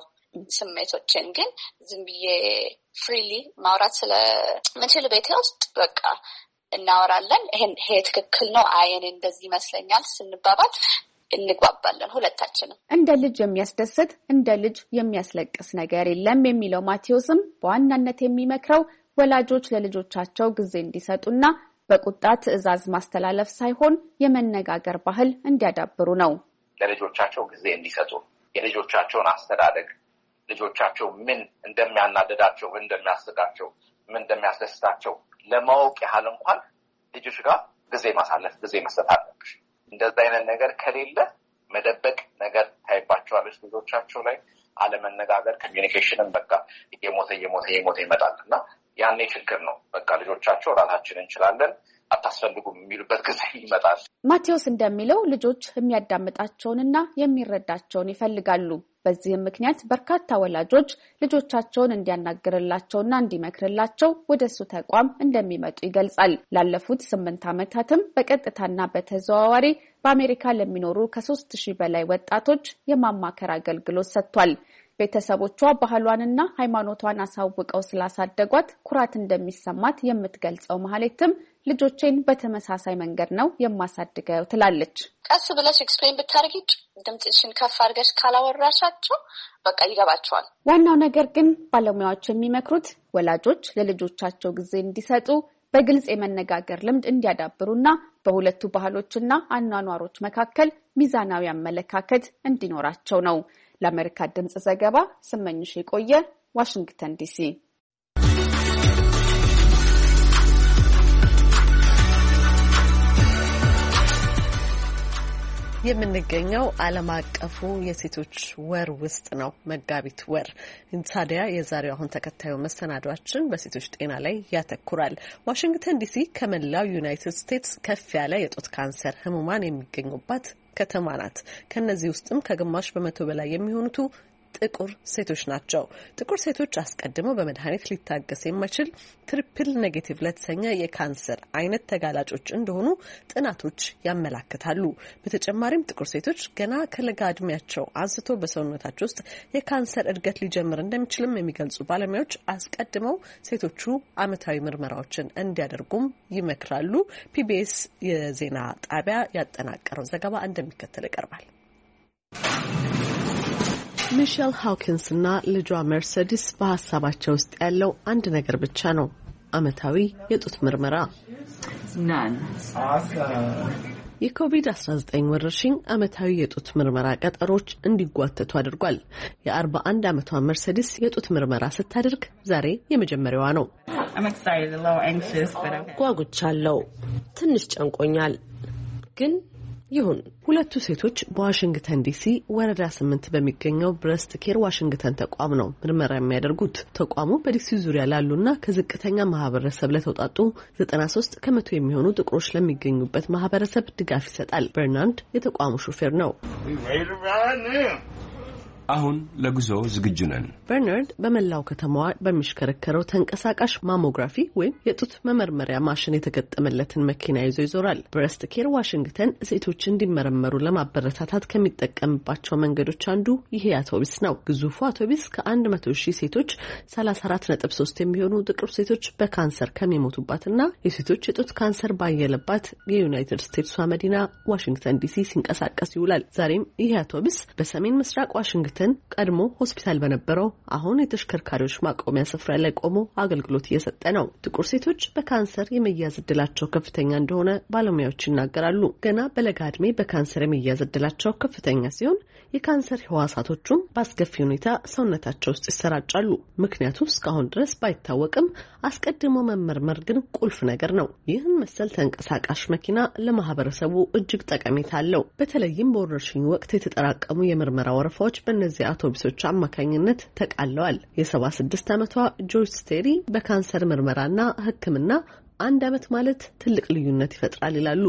ስሜቶችን። ግን ዝም ብዬ ፍሪሊ ማውራት ስለምችል ቤቴ ውስጥ በቃ እናወራለን። ይሄን ይሄ ትክክል ነው አይኔ እንደዚህ ይመስለኛል ስንባባል እንግባባለን ሁለታችንም። እንደ ልጅ የሚያስደስት እንደ ልጅ የሚያስለቅስ ነገር የለም የሚለው ማቴዎስም በዋናነት የሚመክረው ወላጆች ለልጆቻቸው ጊዜ እንዲሰጡና በቁጣ ትዕዛዝ ማስተላለፍ ሳይሆን የመነጋገር ባህል እንዲያዳብሩ ነው። ለልጆቻቸው ጊዜ እንዲሰጡ የልጆቻቸውን አስተዳደግ ልጆቻቸው ምን እንደሚያናደዳቸው ምን እንደሚያስቃቸው ምን እንደሚያስደስታቸው ለማወቅ ያህል እንኳን ልጆች ጋር ጊዜ ማሳለፍ ጊዜ መስጠት አለብሽ። እንደዛ አይነት ነገር ከሌለ መደበቅ ነገር ታይባቸዋለች ልጆቻቸው ላይ። አለመነጋገር ኮሚኒኬሽንን በቃ የሞተ የሞተ የሞተ ይመጣልና ያኔ ችግር ነው። በቃ ልጆቻቸው ራሳችንን እንችላለን አታስፈልጉም የሚሉበት ጊዜ ይመጣል። ማቴዎስ እንደሚለው ልጆች የሚያዳምጣቸውንና የሚረዳቸውን ይፈልጋሉ። በዚህም ምክንያት በርካታ ወላጆች ልጆቻቸውን እንዲያናግርላቸውና እንዲመክርላቸው ወደሱ ተቋም እንደሚመጡ ይገልጻል። ላለፉት ስምንት ዓመታትም በቀጥታና በተዘዋዋሪ በአሜሪካ ለሚኖሩ ከሶስት ሺህ በላይ ወጣቶች የማማከር አገልግሎት ሰጥቷል። ቤተሰቦቿ ባህሏንና ሃይማኖቷን አሳውቀው ስላሳደጓት ኩራት እንደሚሰማት የምትገልጸው መሀሌትም ልጆቼን በተመሳሳይ መንገድ ነው የማሳድገው ትላለች። ቀስ ብለሽ ኤክስፕሌን ብታርጊ ድምጽሽን ከፍ አድርገሽ ካላወራሻቸው በቃ ይገባቸዋል። ዋናው ነገር ግን ባለሙያዎች የሚመክሩት ወላጆች ለልጆቻቸው ጊዜ እንዲሰጡ፣ በግልጽ የመነጋገር ልምድ እንዲያዳብሩና በሁለቱ ባህሎችና አኗኗሮች መካከል ሚዛናዊ አመለካከት እንዲኖራቸው ነው። ለአሜሪካ ድምጽ ዘገባ ስመኝሽ የቆየ ዋሽንግተን ዲሲ። የምንገኘው ዓለም አቀፉ የሴቶች ወር ውስጥ ነው፣ መጋቢት ወር። ታዲያ የዛሬው አሁን ተከታዩ መሰናዷችን በሴቶች ጤና ላይ ያተኩራል። ዋሽንግተን ዲሲ ከመላው ዩናይትድ ስቴትስ ከፍ ያለ የጡት ካንሰር ህሙማን የሚገኙባት ከተማ ናት። ከነዚህ ውስጥም ከግማሽ በመቶ በላይ የሚሆኑቱ ጥቁር ሴቶች ናቸው። ጥቁር ሴቶች አስቀድመው በመድኃኒት ሊታገስ የማይችል ትሪፕል ኔጌቲቭ ለተሰኘ የካንሰር አይነት ተጋላጮች እንደሆኑ ጥናቶች ያመላክታሉ። በተጨማሪም ጥቁር ሴቶች ገና ከለጋ እድሜያቸው አንስቶ በሰውነታቸው ውስጥ የካንሰር እድገት ሊጀምር እንደሚችልም የሚገልጹ ባለሙያዎች አስቀድመው ሴቶቹ ዓመታዊ ምርመራዎችን እንዲያደርጉም ይመክራሉ። ፒቢኤስ የዜና ጣቢያ ያጠናቀረው ዘገባ እንደሚከተል ይቀርባል። ሚሼል ሃውኪንስ እና ልጇ መርሴዲስ በሀሳባቸው ውስጥ ያለው አንድ ነገር ብቻ ነው፣ ዓመታዊ የጡት ምርመራ። የኮቪድ አስራ ዘጠኝ ወረርሽኝ ዓመታዊ የጡት ምርመራ ቀጠሮች እንዲጓተቱ አድርጓል። የአርባ አንድ ዓመቷ መርሴዲስ የጡት ምርመራ ስታደርግ ዛሬ የመጀመሪያዋ ነው። ጓጉቻለሁ። ትንሽ ጨንቆኛል ግን ይሁን። ሁለቱ ሴቶች በዋሽንግተን ዲሲ ወረዳ ስምንት በሚገኘው ብረስት ኬር ዋሽንግተን ተቋም ነው ምርመራ የሚያደርጉት። ተቋሙ በዲሲ ዙሪያ ላሉና ከዝቅተኛ ማህበረሰብ ለተውጣጡ ዘጠና ሶስት ከመቶ የሚሆኑ ጥቁሮች ለሚገኙበት ማህበረሰብ ድጋፍ ይሰጣል። በርናርድ የተቋሙ ሹፌር ነው። አሁን ለጉዞ ዝግጁ ነን። በርናርድ በመላው ከተማዋ በሚሽከረከረው ተንቀሳቃሽ ማሞግራፊ ወይም የጡት መመርመሪያ ማሽን የተገጠመለትን መኪና ይዞ ይዞራል። ብረስት ኬር ዋሽንግተን ሴቶች እንዲመረመሩ ለማበረታታት ከሚጠቀምባቸው መንገዶች አንዱ ይሄ አውቶቡስ ነው። ግዙፉ አውቶቡስ ከአንድ መቶ ሺህ ሴቶች ሰላሳ አራት ነጥብ ሶስት የሚሆኑ ጥቁር ሴቶች በካንሰር ከሚሞቱባትና የሴቶች የጡት ካንሰር ባየለባት የዩናይትድ ስቴትሷ መዲና ዋሽንግተን ዲሲ ሲንቀሳቀስ ይውላል። ዛሬም ይሄ አውቶቡስ በሰሜን ምስራቅ ዋሽንግተን ቀድሞ ሆስፒታል በነበረው አሁን የተሽከርካሪዎች ማቆሚያ ስፍራ ላይ ቆሞ አገልግሎት እየሰጠ ነው። ጥቁር ሴቶች በካንሰር የመያዝ እድላቸው ከፍተኛ እንደሆነ ባለሙያዎች ይናገራሉ። ገና በለጋ ዕድሜ በካንሰር የመያዝ እድላቸው ከፍተኛ ሲሆን የካንሰር ህዋሳቶቹም በአስከፊ ሁኔታ ሰውነታቸው ውስጥ ይሰራጫሉ። ምክንያቱ እስካሁን ድረስ ባይታወቅም አስቀድሞ መመርመር ግን ቁልፍ ነገር ነው። ይህን መሰል ተንቀሳቃሽ መኪና ለማህበረሰቡ እጅግ ጠቀሜታ አለው። በተለይም በወረርሽኝ ወቅት የተጠራቀሙ የምርመራ ወረፋዎች በእነዚህ አውቶቡሶች አማካኝነት ተቃለዋል። የሰባ ስድስት ዓመቷ ጆይስ ቴሪ በካንሰር ምርመራና ሕክምና አንድ ዓመት ማለት ትልቅ ልዩነት ይፈጥራል ይላሉ።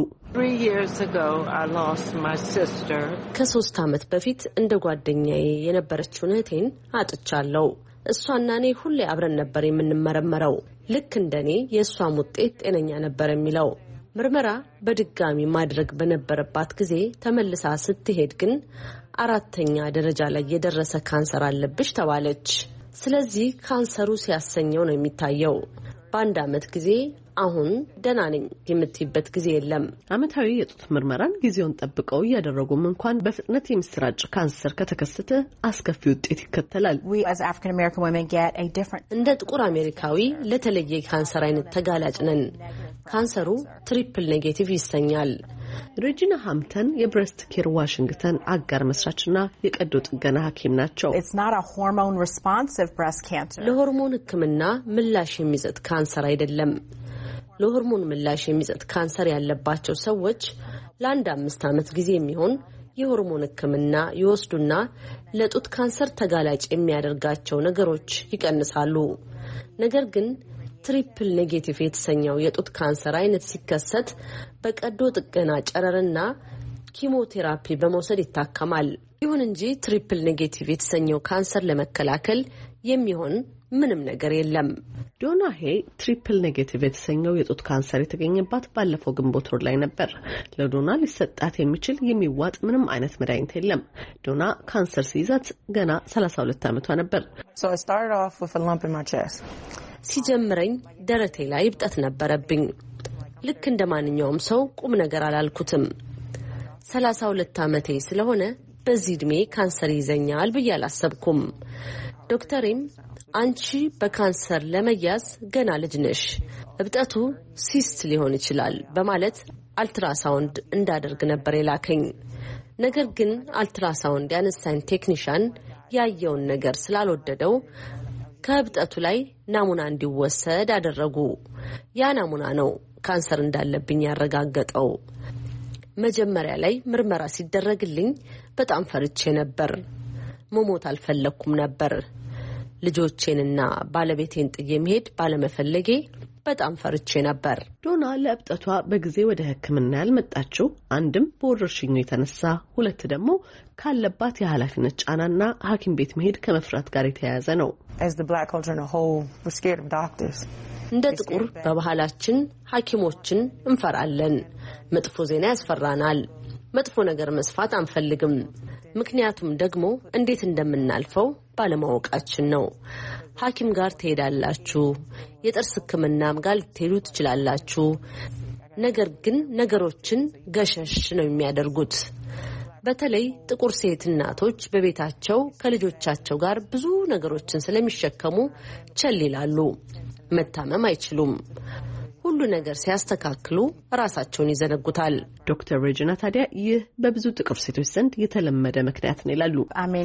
ከሶስት ዓመት በፊት እንደ ጓደኛዬ የነበረችውን እህቴን አጥቻለሁ። እሷና እኔ ሁሌ አብረን ነበር የምንመረመረው። ልክ እንደኔ የእሷም ውጤት ጤነኛ ነበር የሚለው። ምርመራ በድጋሚ ማድረግ በነበረባት ጊዜ ተመልሳ ስትሄድ ግን አራተኛ ደረጃ ላይ የደረሰ ካንሰር አለብሽ ተባለች። ስለዚህ ካንሰሩ ሲያሰኘው ነው የሚታየው። በአንድ ዓመት ጊዜ አሁን ደህና ነኝ የምትይበት ጊዜ የለም። ዓመታዊ የጡት ምርመራን ጊዜውን ጠብቀው እያደረጉም እንኳን በፍጥነት የሚሰራጭ ካንሰር ከተከሰተ አስከፊ ውጤት ይከተላል። እንደ ጥቁር አሜሪካዊ ለተለየ ካንሰር አይነት ተጋላጭ ነን። ካንሰሩ ትሪፕል ኔጌቲቭ ይሰኛል። ሬጂና ሃምተን የብረስት ኬር ዋሽንግተን አጋር መስራችና የቀዶ ጥገና ሐኪም ናቸው። ለሆርሞን ሕክምና ምላሽ የሚሰጥ ካንሰር አይደለም። ለሆርሞን ምላሽ የሚሰጥ ካንሰር ያለባቸው ሰዎች ለአንድ አምስት ዓመት ጊዜ የሚሆን የሆርሞን ሕክምና ይወስዱና ለጡት ካንሰር ተጋላጭ የሚያደርጋቸው ነገሮች ይቀንሳሉ። ነገር ግን ትሪፕል ኔጌቲቭ የተሰኘው የጡት ካንሰር አይነት ሲከሰት በቀዶ ጥገና ጨረርና ኪሞቴራፒ በመውሰድ ይታከማል። ይሁን እንጂ ትሪፕል ኔጌቲቭ የተሰኘው ካንሰር ለመከላከል የሚሆን ምንም ነገር የለም። ዶና ሄ ትሪፕል ኔጌቲቭ የተሰኘው የጡት ካንሰር የተገኘባት ባለፈው ግንቦት ወር ላይ ነበር። ለዶና ሊሰጣት የሚችል የሚዋጥ ምንም አይነት መድኃኒት የለም። ዶና ካንሰር ሲይዛት ገና ሰላሳ ሁለት ዓመቷ ነበር። ሲጀምረኝ ደረቴ ላይ እብጠት ነበረብኝ። ልክ እንደ ማንኛውም ሰው ቁም ነገር አላልኩትም። ሰላሳ ሁለት ዓመቴ ስለሆነ በዚህ ዕድሜ ካንሰር ይዘኛል ብዬ አላሰብኩም። ዶክተሬም አንቺ በካንሰር ለመያዝ ገና ልጅ ነሽ፣ እብጠቱ ሲስት ሊሆን ይችላል በማለት አልትራሳውንድ እንዳደርግ ነበር የላከኝ። ነገር ግን አልትራሳውንድ ያነሳኝ ቴክኒሻን ያየውን ነገር ስላልወደደው ከእብጠቱ ላይ ናሙና እንዲወሰድ አደረጉ። ያ ናሙና ነው ካንሰር እንዳለብኝ ያረጋገጠው። መጀመሪያ ላይ ምርመራ ሲደረግልኝ በጣም ፈርቼ ነበር። መሞት አልፈለኩም ነበር። ልጆቼንና ባለቤቴን ጥዬ መሄድ ባለመፈለጌ በጣም ፈርቼ ነበር። ዶና ለእብጠቷ በጊዜ ወደ ሕክምና ያልመጣችው አንድም በወረርሽኙ የተነሳ፣ ሁለት ደግሞ ካለባት የኃላፊነት ጫናና ሐኪም ቤት መሄድ ከመፍራት ጋር የተያያዘ ነው። እንደ ጥቁር በባህላችን ሐኪሞችን እንፈራለን። መጥፎ ዜና ያስፈራናል። መጥፎ ነገር መስፋት አንፈልግም። ምክንያቱም ደግሞ እንዴት እንደምናልፈው ባለማወቃችን ነው። ሐኪም ጋር ትሄዳላችሁ፣ የጥርስ ሕክምናም ጋር ልትሄዱ ትችላላችሁ። ነገር ግን ነገሮችን ገሸሽ ነው የሚያደርጉት። በተለይ ጥቁር ሴት እናቶች በቤታቸው ከልጆቻቸው ጋር ብዙ ነገሮችን ስለሚሸከሙ ቸል ይላሉ። መታመም አይችሉም። ሁሉ ነገር ሲያስተካክሉ ራሳቸውን ይዘነጉታል። ዶክተር ሬጂና ታዲያ ይህ በብዙ ጥቁር ሴቶች ዘንድ የተለመደ ምክንያት ነው ይላሉ።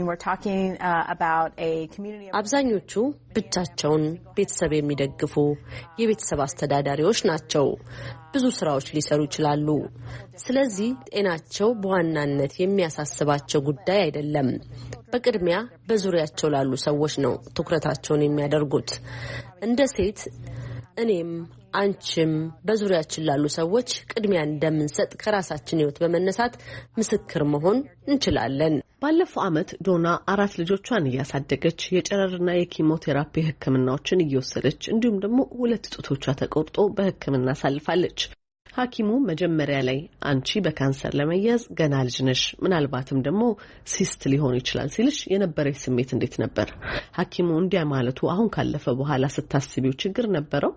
አብዛኞቹ ብቻቸውን ቤተሰብ የሚደግፉ የቤተሰብ አስተዳዳሪዎች ናቸው። ብዙ ስራዎች ሊሰሩ ይችላሉ። ስለዚህ ጤናቸው በዋናነት የሚያሳስባቸው ጉዳይ አይደለም። በቅድሚያ በዙሪያቸው ላሉ ሰዎች ነው ትኩረታቸውን የሚያደርጉት። እንደ ሴት እኔም አንቺም በዙሪያችን ላሉ ሰዎች ቅድሚያ እንደምንሰጥ ከራሳችን ህይወት በመነሳት ምስክር መሆን እንችላለን። ባለፈው ዓመት ዶና አራት ልጆቿን እያሳደገች የጨረርና የኪሞቴራፒ ህክምናዎችን እየወሰደች እንዲሁም ደግሞ ሁለት ጡቶቿ ተቆርጦ በህክምና ሳልፋለች። ሐኪሙ መጀመሪያ ላይ አንቺ በካንሰር ለመያዝ ገና ልጅ ነሽ፣ ምናልባትም ደግሞ ሲስት ሊሆን ይችላል ሲልሽ የነበረሽ ስሜት እንዴት ነበር? ሐኪሙ እንዲያ ማለቱ አሁን ካለፈ በኋላ ስታስቢው ችግር ነበረው?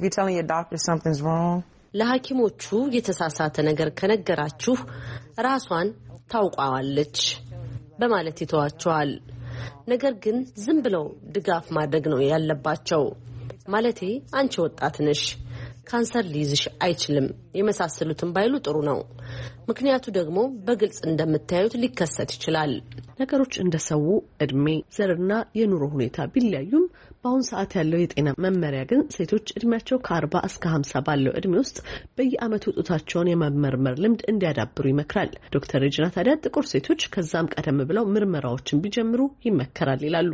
ለሐኪሞቹ የተሳሳተ ነገር ከነገራችሁ ራሷን ታውቋዋለች በማለት ይተዋቸዋል። ነገር ግን ዝም ብለው ድጋፍ ማድረግ ነው ያለባቸው። ማለቴ አንቺ ወጣት ነሽ፣ ካንሰር ሊይዝሽ አይችልም የመሳሰሉትን ባይሉ ጥሩ ነው። ምክንያቱ ደግሞ በግልጽ እንደምታዩት ሊከሰት ይችላል። ነገሮች እንደሰው እድሜ፣ ዘርና የኑሮ ሁኔታ ቢለያዩም በአሁን ሰዓት ያለው የጤና መመሪያ ግን ሴቶች እድሜያቸው ከአርባ እስከ ሀምሳ ባለው እድሜ ውስጥ በየዓመቱ ጡታቸውን የመመርመር ልምድ እንዲያዳብሩ ይመክራል። ዶክተር ሬጂና ታዲያ ጥቁር ሴቶች ከዛም ቀደም ብለው ምርመራዎችን ቢጀምሩ ይመከራል ይላሉ።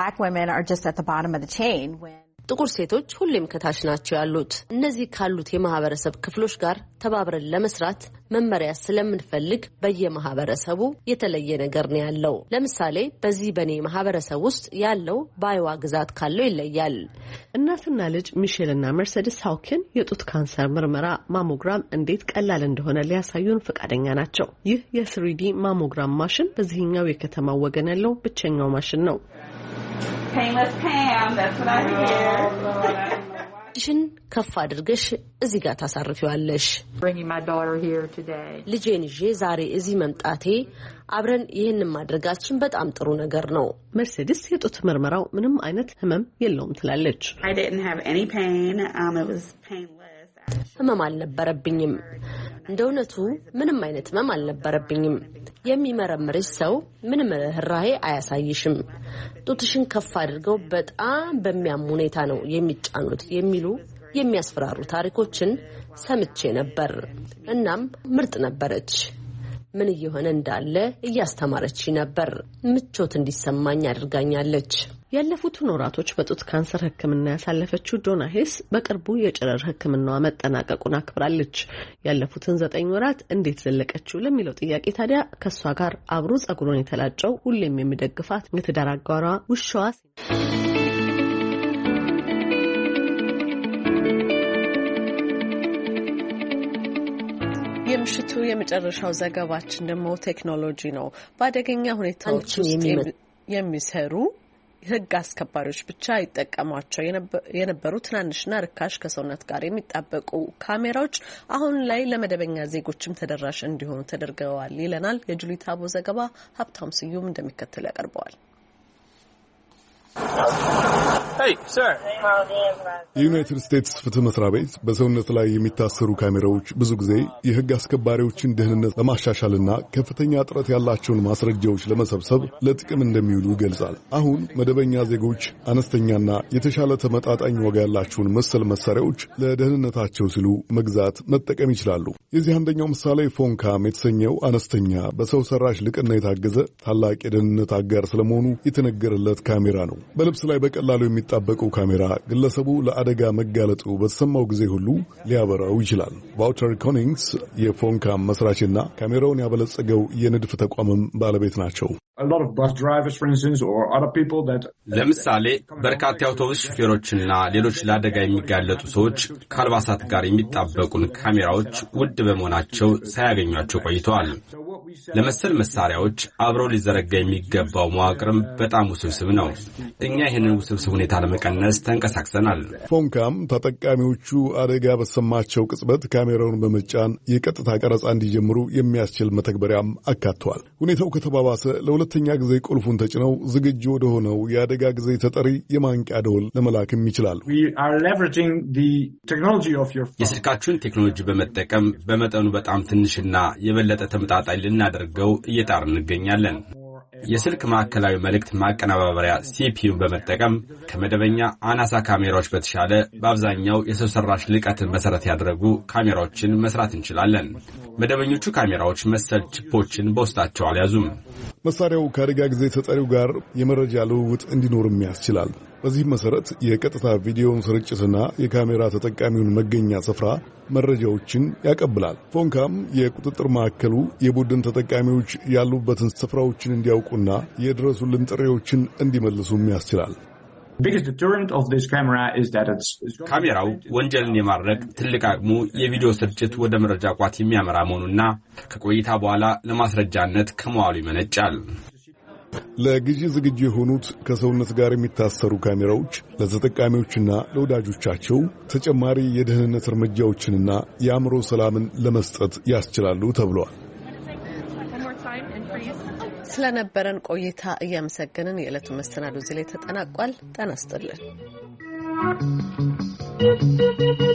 ጥቁር ሴቶች ሁሌም ከታች ናቸው ያሉት። እነዚህ ካሉት የማህበረሰብ ክፍሎች ጋር ተባብረን ለመስራት መመሪያ ስለምንፈልግ በየማህበረሰቡ የተለየ ነገር ነው ያለው። ለምሳሌ በዚህ በኔ ማህበረሰብ ውስጥ ያለው በአይዋ ግዛት ካለው ይለያል። እናትና ልጅ ሚሼልና መርሴዲስ ሃውኪን የጡት ካንሰር ምርመራ ማሞግራም እንዴት ቀላል እንደሆነ ሊያሳዩን ፈቃደኛ ናቸው። ይህ የስሪዲ ማሞግራም ማሽን በዚህኛው የከተማው ወገን ያለው ብቸኛው ማሽን ነው። Painless Pam, that's what I hear. ሽን ከፍ አድርገሽ እዚህ ጋር ታሳርፊዋለሽ። Bringing my daughter here today. ልጄን ይዤ ዛሬ እዚህ መምጣቴ አብረን ይሄንን ማድረጋችን በጣም ጥሩ ነገር ነው። መርሴዲስ የጡት ምርመራው ምንም አይነት ህመም የለውም ትላለች። I didn't have any pain. Um, it was painless. ህመም አልነበረብኝም። እንደውነቱ ምንም አይነት ህመም አልነበረብኝም። የሚመረምርሽ ሰው ምንም ርህራሄ አያሳይሽም። ጡትሽን ከፍ አድርገው በጣም በሚያም ሁኔታ ነው የሚጫኑት የሚሉ የሚያስፈራሩ ታሪኮችን ሰምቼ ነበር። እናም ምርጥ ነበረች። ምን እየሆነ እንዳለ እያስተማረች ነበር። ምቾት እንዲሰማኝ አድርጋኛለች። ያለፉትን ወራቶች በጡት ካንሰር ህክምና ያሳለፈችው ዶና ሄስ በቅርቡ የጨረር ህክምናዋ መጠናቀቁን አክብራለች። ያለፉትን ዘጠኝ ወራት እንዴት ዘለቀችው ለሚለው ጥያቄ ታዲያ ከሷ ጋር አብሮ ጸጉሩን የተላጨው ሁሌም የሚደግፋት የትዳር አጋሯ ውሻዋ የምሽቱ የመጨረሻው ዘገባችን ደግሞ ቴክኖሎጂ ነው። በአደገኛ ሁኔታዎች ውስጥ የሚሰሩ ህግ አስከባሪዎች ብቻ ይጠቀሟቸው የነበሩ ትናንሽና ርካሽ ከሰውነት ጋር የሚጣበቁ ካሜራዎች አሁን ላይ ለመደበኛ ዜጎችም ተደራሽ እንዲሆኑ ተደርገዋል ይለናል የጁሊ ታቦ ዘገባ። ሀብታም ስዩም እንደሚከተል ያቀርበዋል። የዩናይትድ ስቴትስ ፍትህ መስሪያ ቤት በሰውነት ላይ የሚታሰሩ ካሜራዎች ብዙ ጊዜ የህግ አስከባሪዎችን ደህንነት ለማሻሻልና ከፍተኛ ጥረት ያላቸውን ማስረጃዎች ለመሰብሰብ ለጥቅም እንደሚውሉ ይገልጻል። አሁን መደበኛ ዜጎች አነስተኛና የተሻለ ተመጣጣኝ ዋጋ ያላቸውን መሰል መሳሪያዎች ለደህንነታቸው ሲሉ መግዛት፣ መጠቀም ይችላሉ። የዚህ አንደኛው ምሳሌ ፎንካም የተሰኘው አነስተኛ በሰው ሰራሽ ልቅና የታገዘ ታላቅ የደህንነት አጋር ስለመሆኑ የተነገረለት ካሜራ ነው። በልብስ ላይ በቀላሉ የሚጣበቀው ካሜራ ግለሰቡ ለአደጋ መጋለጡ በተሰማው ጊዜ ሁሉ ሊያበራው ይችላል። ቫውተር ኮኒንግስ የፎንካም መስራችና ካሜራውን ያበለጸገው የንድፍ ተቋምም ባለቤት ናቸው። ለምሳሌ በርካታ የአውቶቡስ ሹፌሮችና ሌሎች ለአደጋ የሚጋለጡ ሰዎች ከአልባሳት ጋር የሚጣበቁን ካሜራዎች ውድ በመሆናቸው ሳያገኟቸው ቆይተዋል። ለመሰል መሳሪያዎች አብረው ሊዘረጋ የሚገባው መዋቅርም በጣም ውስብስብ ነው። እኛ ይህንን ውስብስብ ሁኔታ ለመቀነስ ተንቀሳቅሰናል። ፎንካም ተጠቃሚዎቹ አደጋ በተሰማቸው ቅጽበት ካሜራውን በመጫን የቀጥታ ቀረጻ እንዲጀምሩ የሚያስችል መተግበሪያም አካቷል። ሁኔታው ከተባባሰ ለሁለተኛ ጊዜ ቁልፉን ተጭነው ዝግጁ ወደሆነው የአደጋ ጊዜ ተጠሪ የማንቂያ ደወል ለመላክም ይችላሉ። የስልካችሁን ቴክኖሎጂ በመጠቀም በመጠኑ በጣም ትንሽና የበለጠ ተመጣጣኝ ልናደርገው እየጣርን እንገኛለን። የስልክ ማዕከላዊ መልእክት ማቀነባበሪያ ሲፒዩን በመጠቀም ከመደበኛ አናሳ ካሜራዎች በተሻለ በአብዛኛው የሰው ሰራሽ ልቀትን መሰረት ያደረጉ ካሜራዎችን መስራት እንችላለን። መደበኞቹ ካሜራዎች መሰል ቺፖችን በውስጣቸው አልያዙም። መሳሪያው ከአደጋ ጊዜ ተጠሪው ጋር የመረጃ ልውውጥ እንዲኖርም ያስችላል። በዚህ መሰረት የቀጥታ ቪዲዮውን ስርጭትና የካሜራ ተጠቃሚውን መገኛ ስፍራ መረጃዎችን ያቀብላል። ፎንካም የቁጥጥር ማዕከሉ የቡድን ተጠቃሚዎች ያሉበትን ስፍራዎችን እንዲያውቁና የድረሱልን ጥሪዎችን እንዲመልሱም ያስችላል። ካሜራው ወንጀልን የማድረግ ትልቅ አቅሙ የቪዲዮ ስርጭት ወደ መረጃ ቋት የሚያመራ መሆኑና ከቆይታ በኋላ ለማስረጃነት ከመዋሉ ይመነጫል። ለግዢ ዝግጁ የሆኑት ከሰውነት ጋር የሚታሰሩ ካሜራዎች ለተጠቃሚዎችና ለወዳጆቻቸው ተጨማሪ የደህንነት እርምጃዎችንና የአእምሮ ሰላምን ለመስጠት ያስችላሉ ተብሏል። ስለነበረን ቆይታ እያመሰገንን የዕለቱ መሰናዶ እዚህ ላይ ተጠናቋል። ጤና ይስጥልን።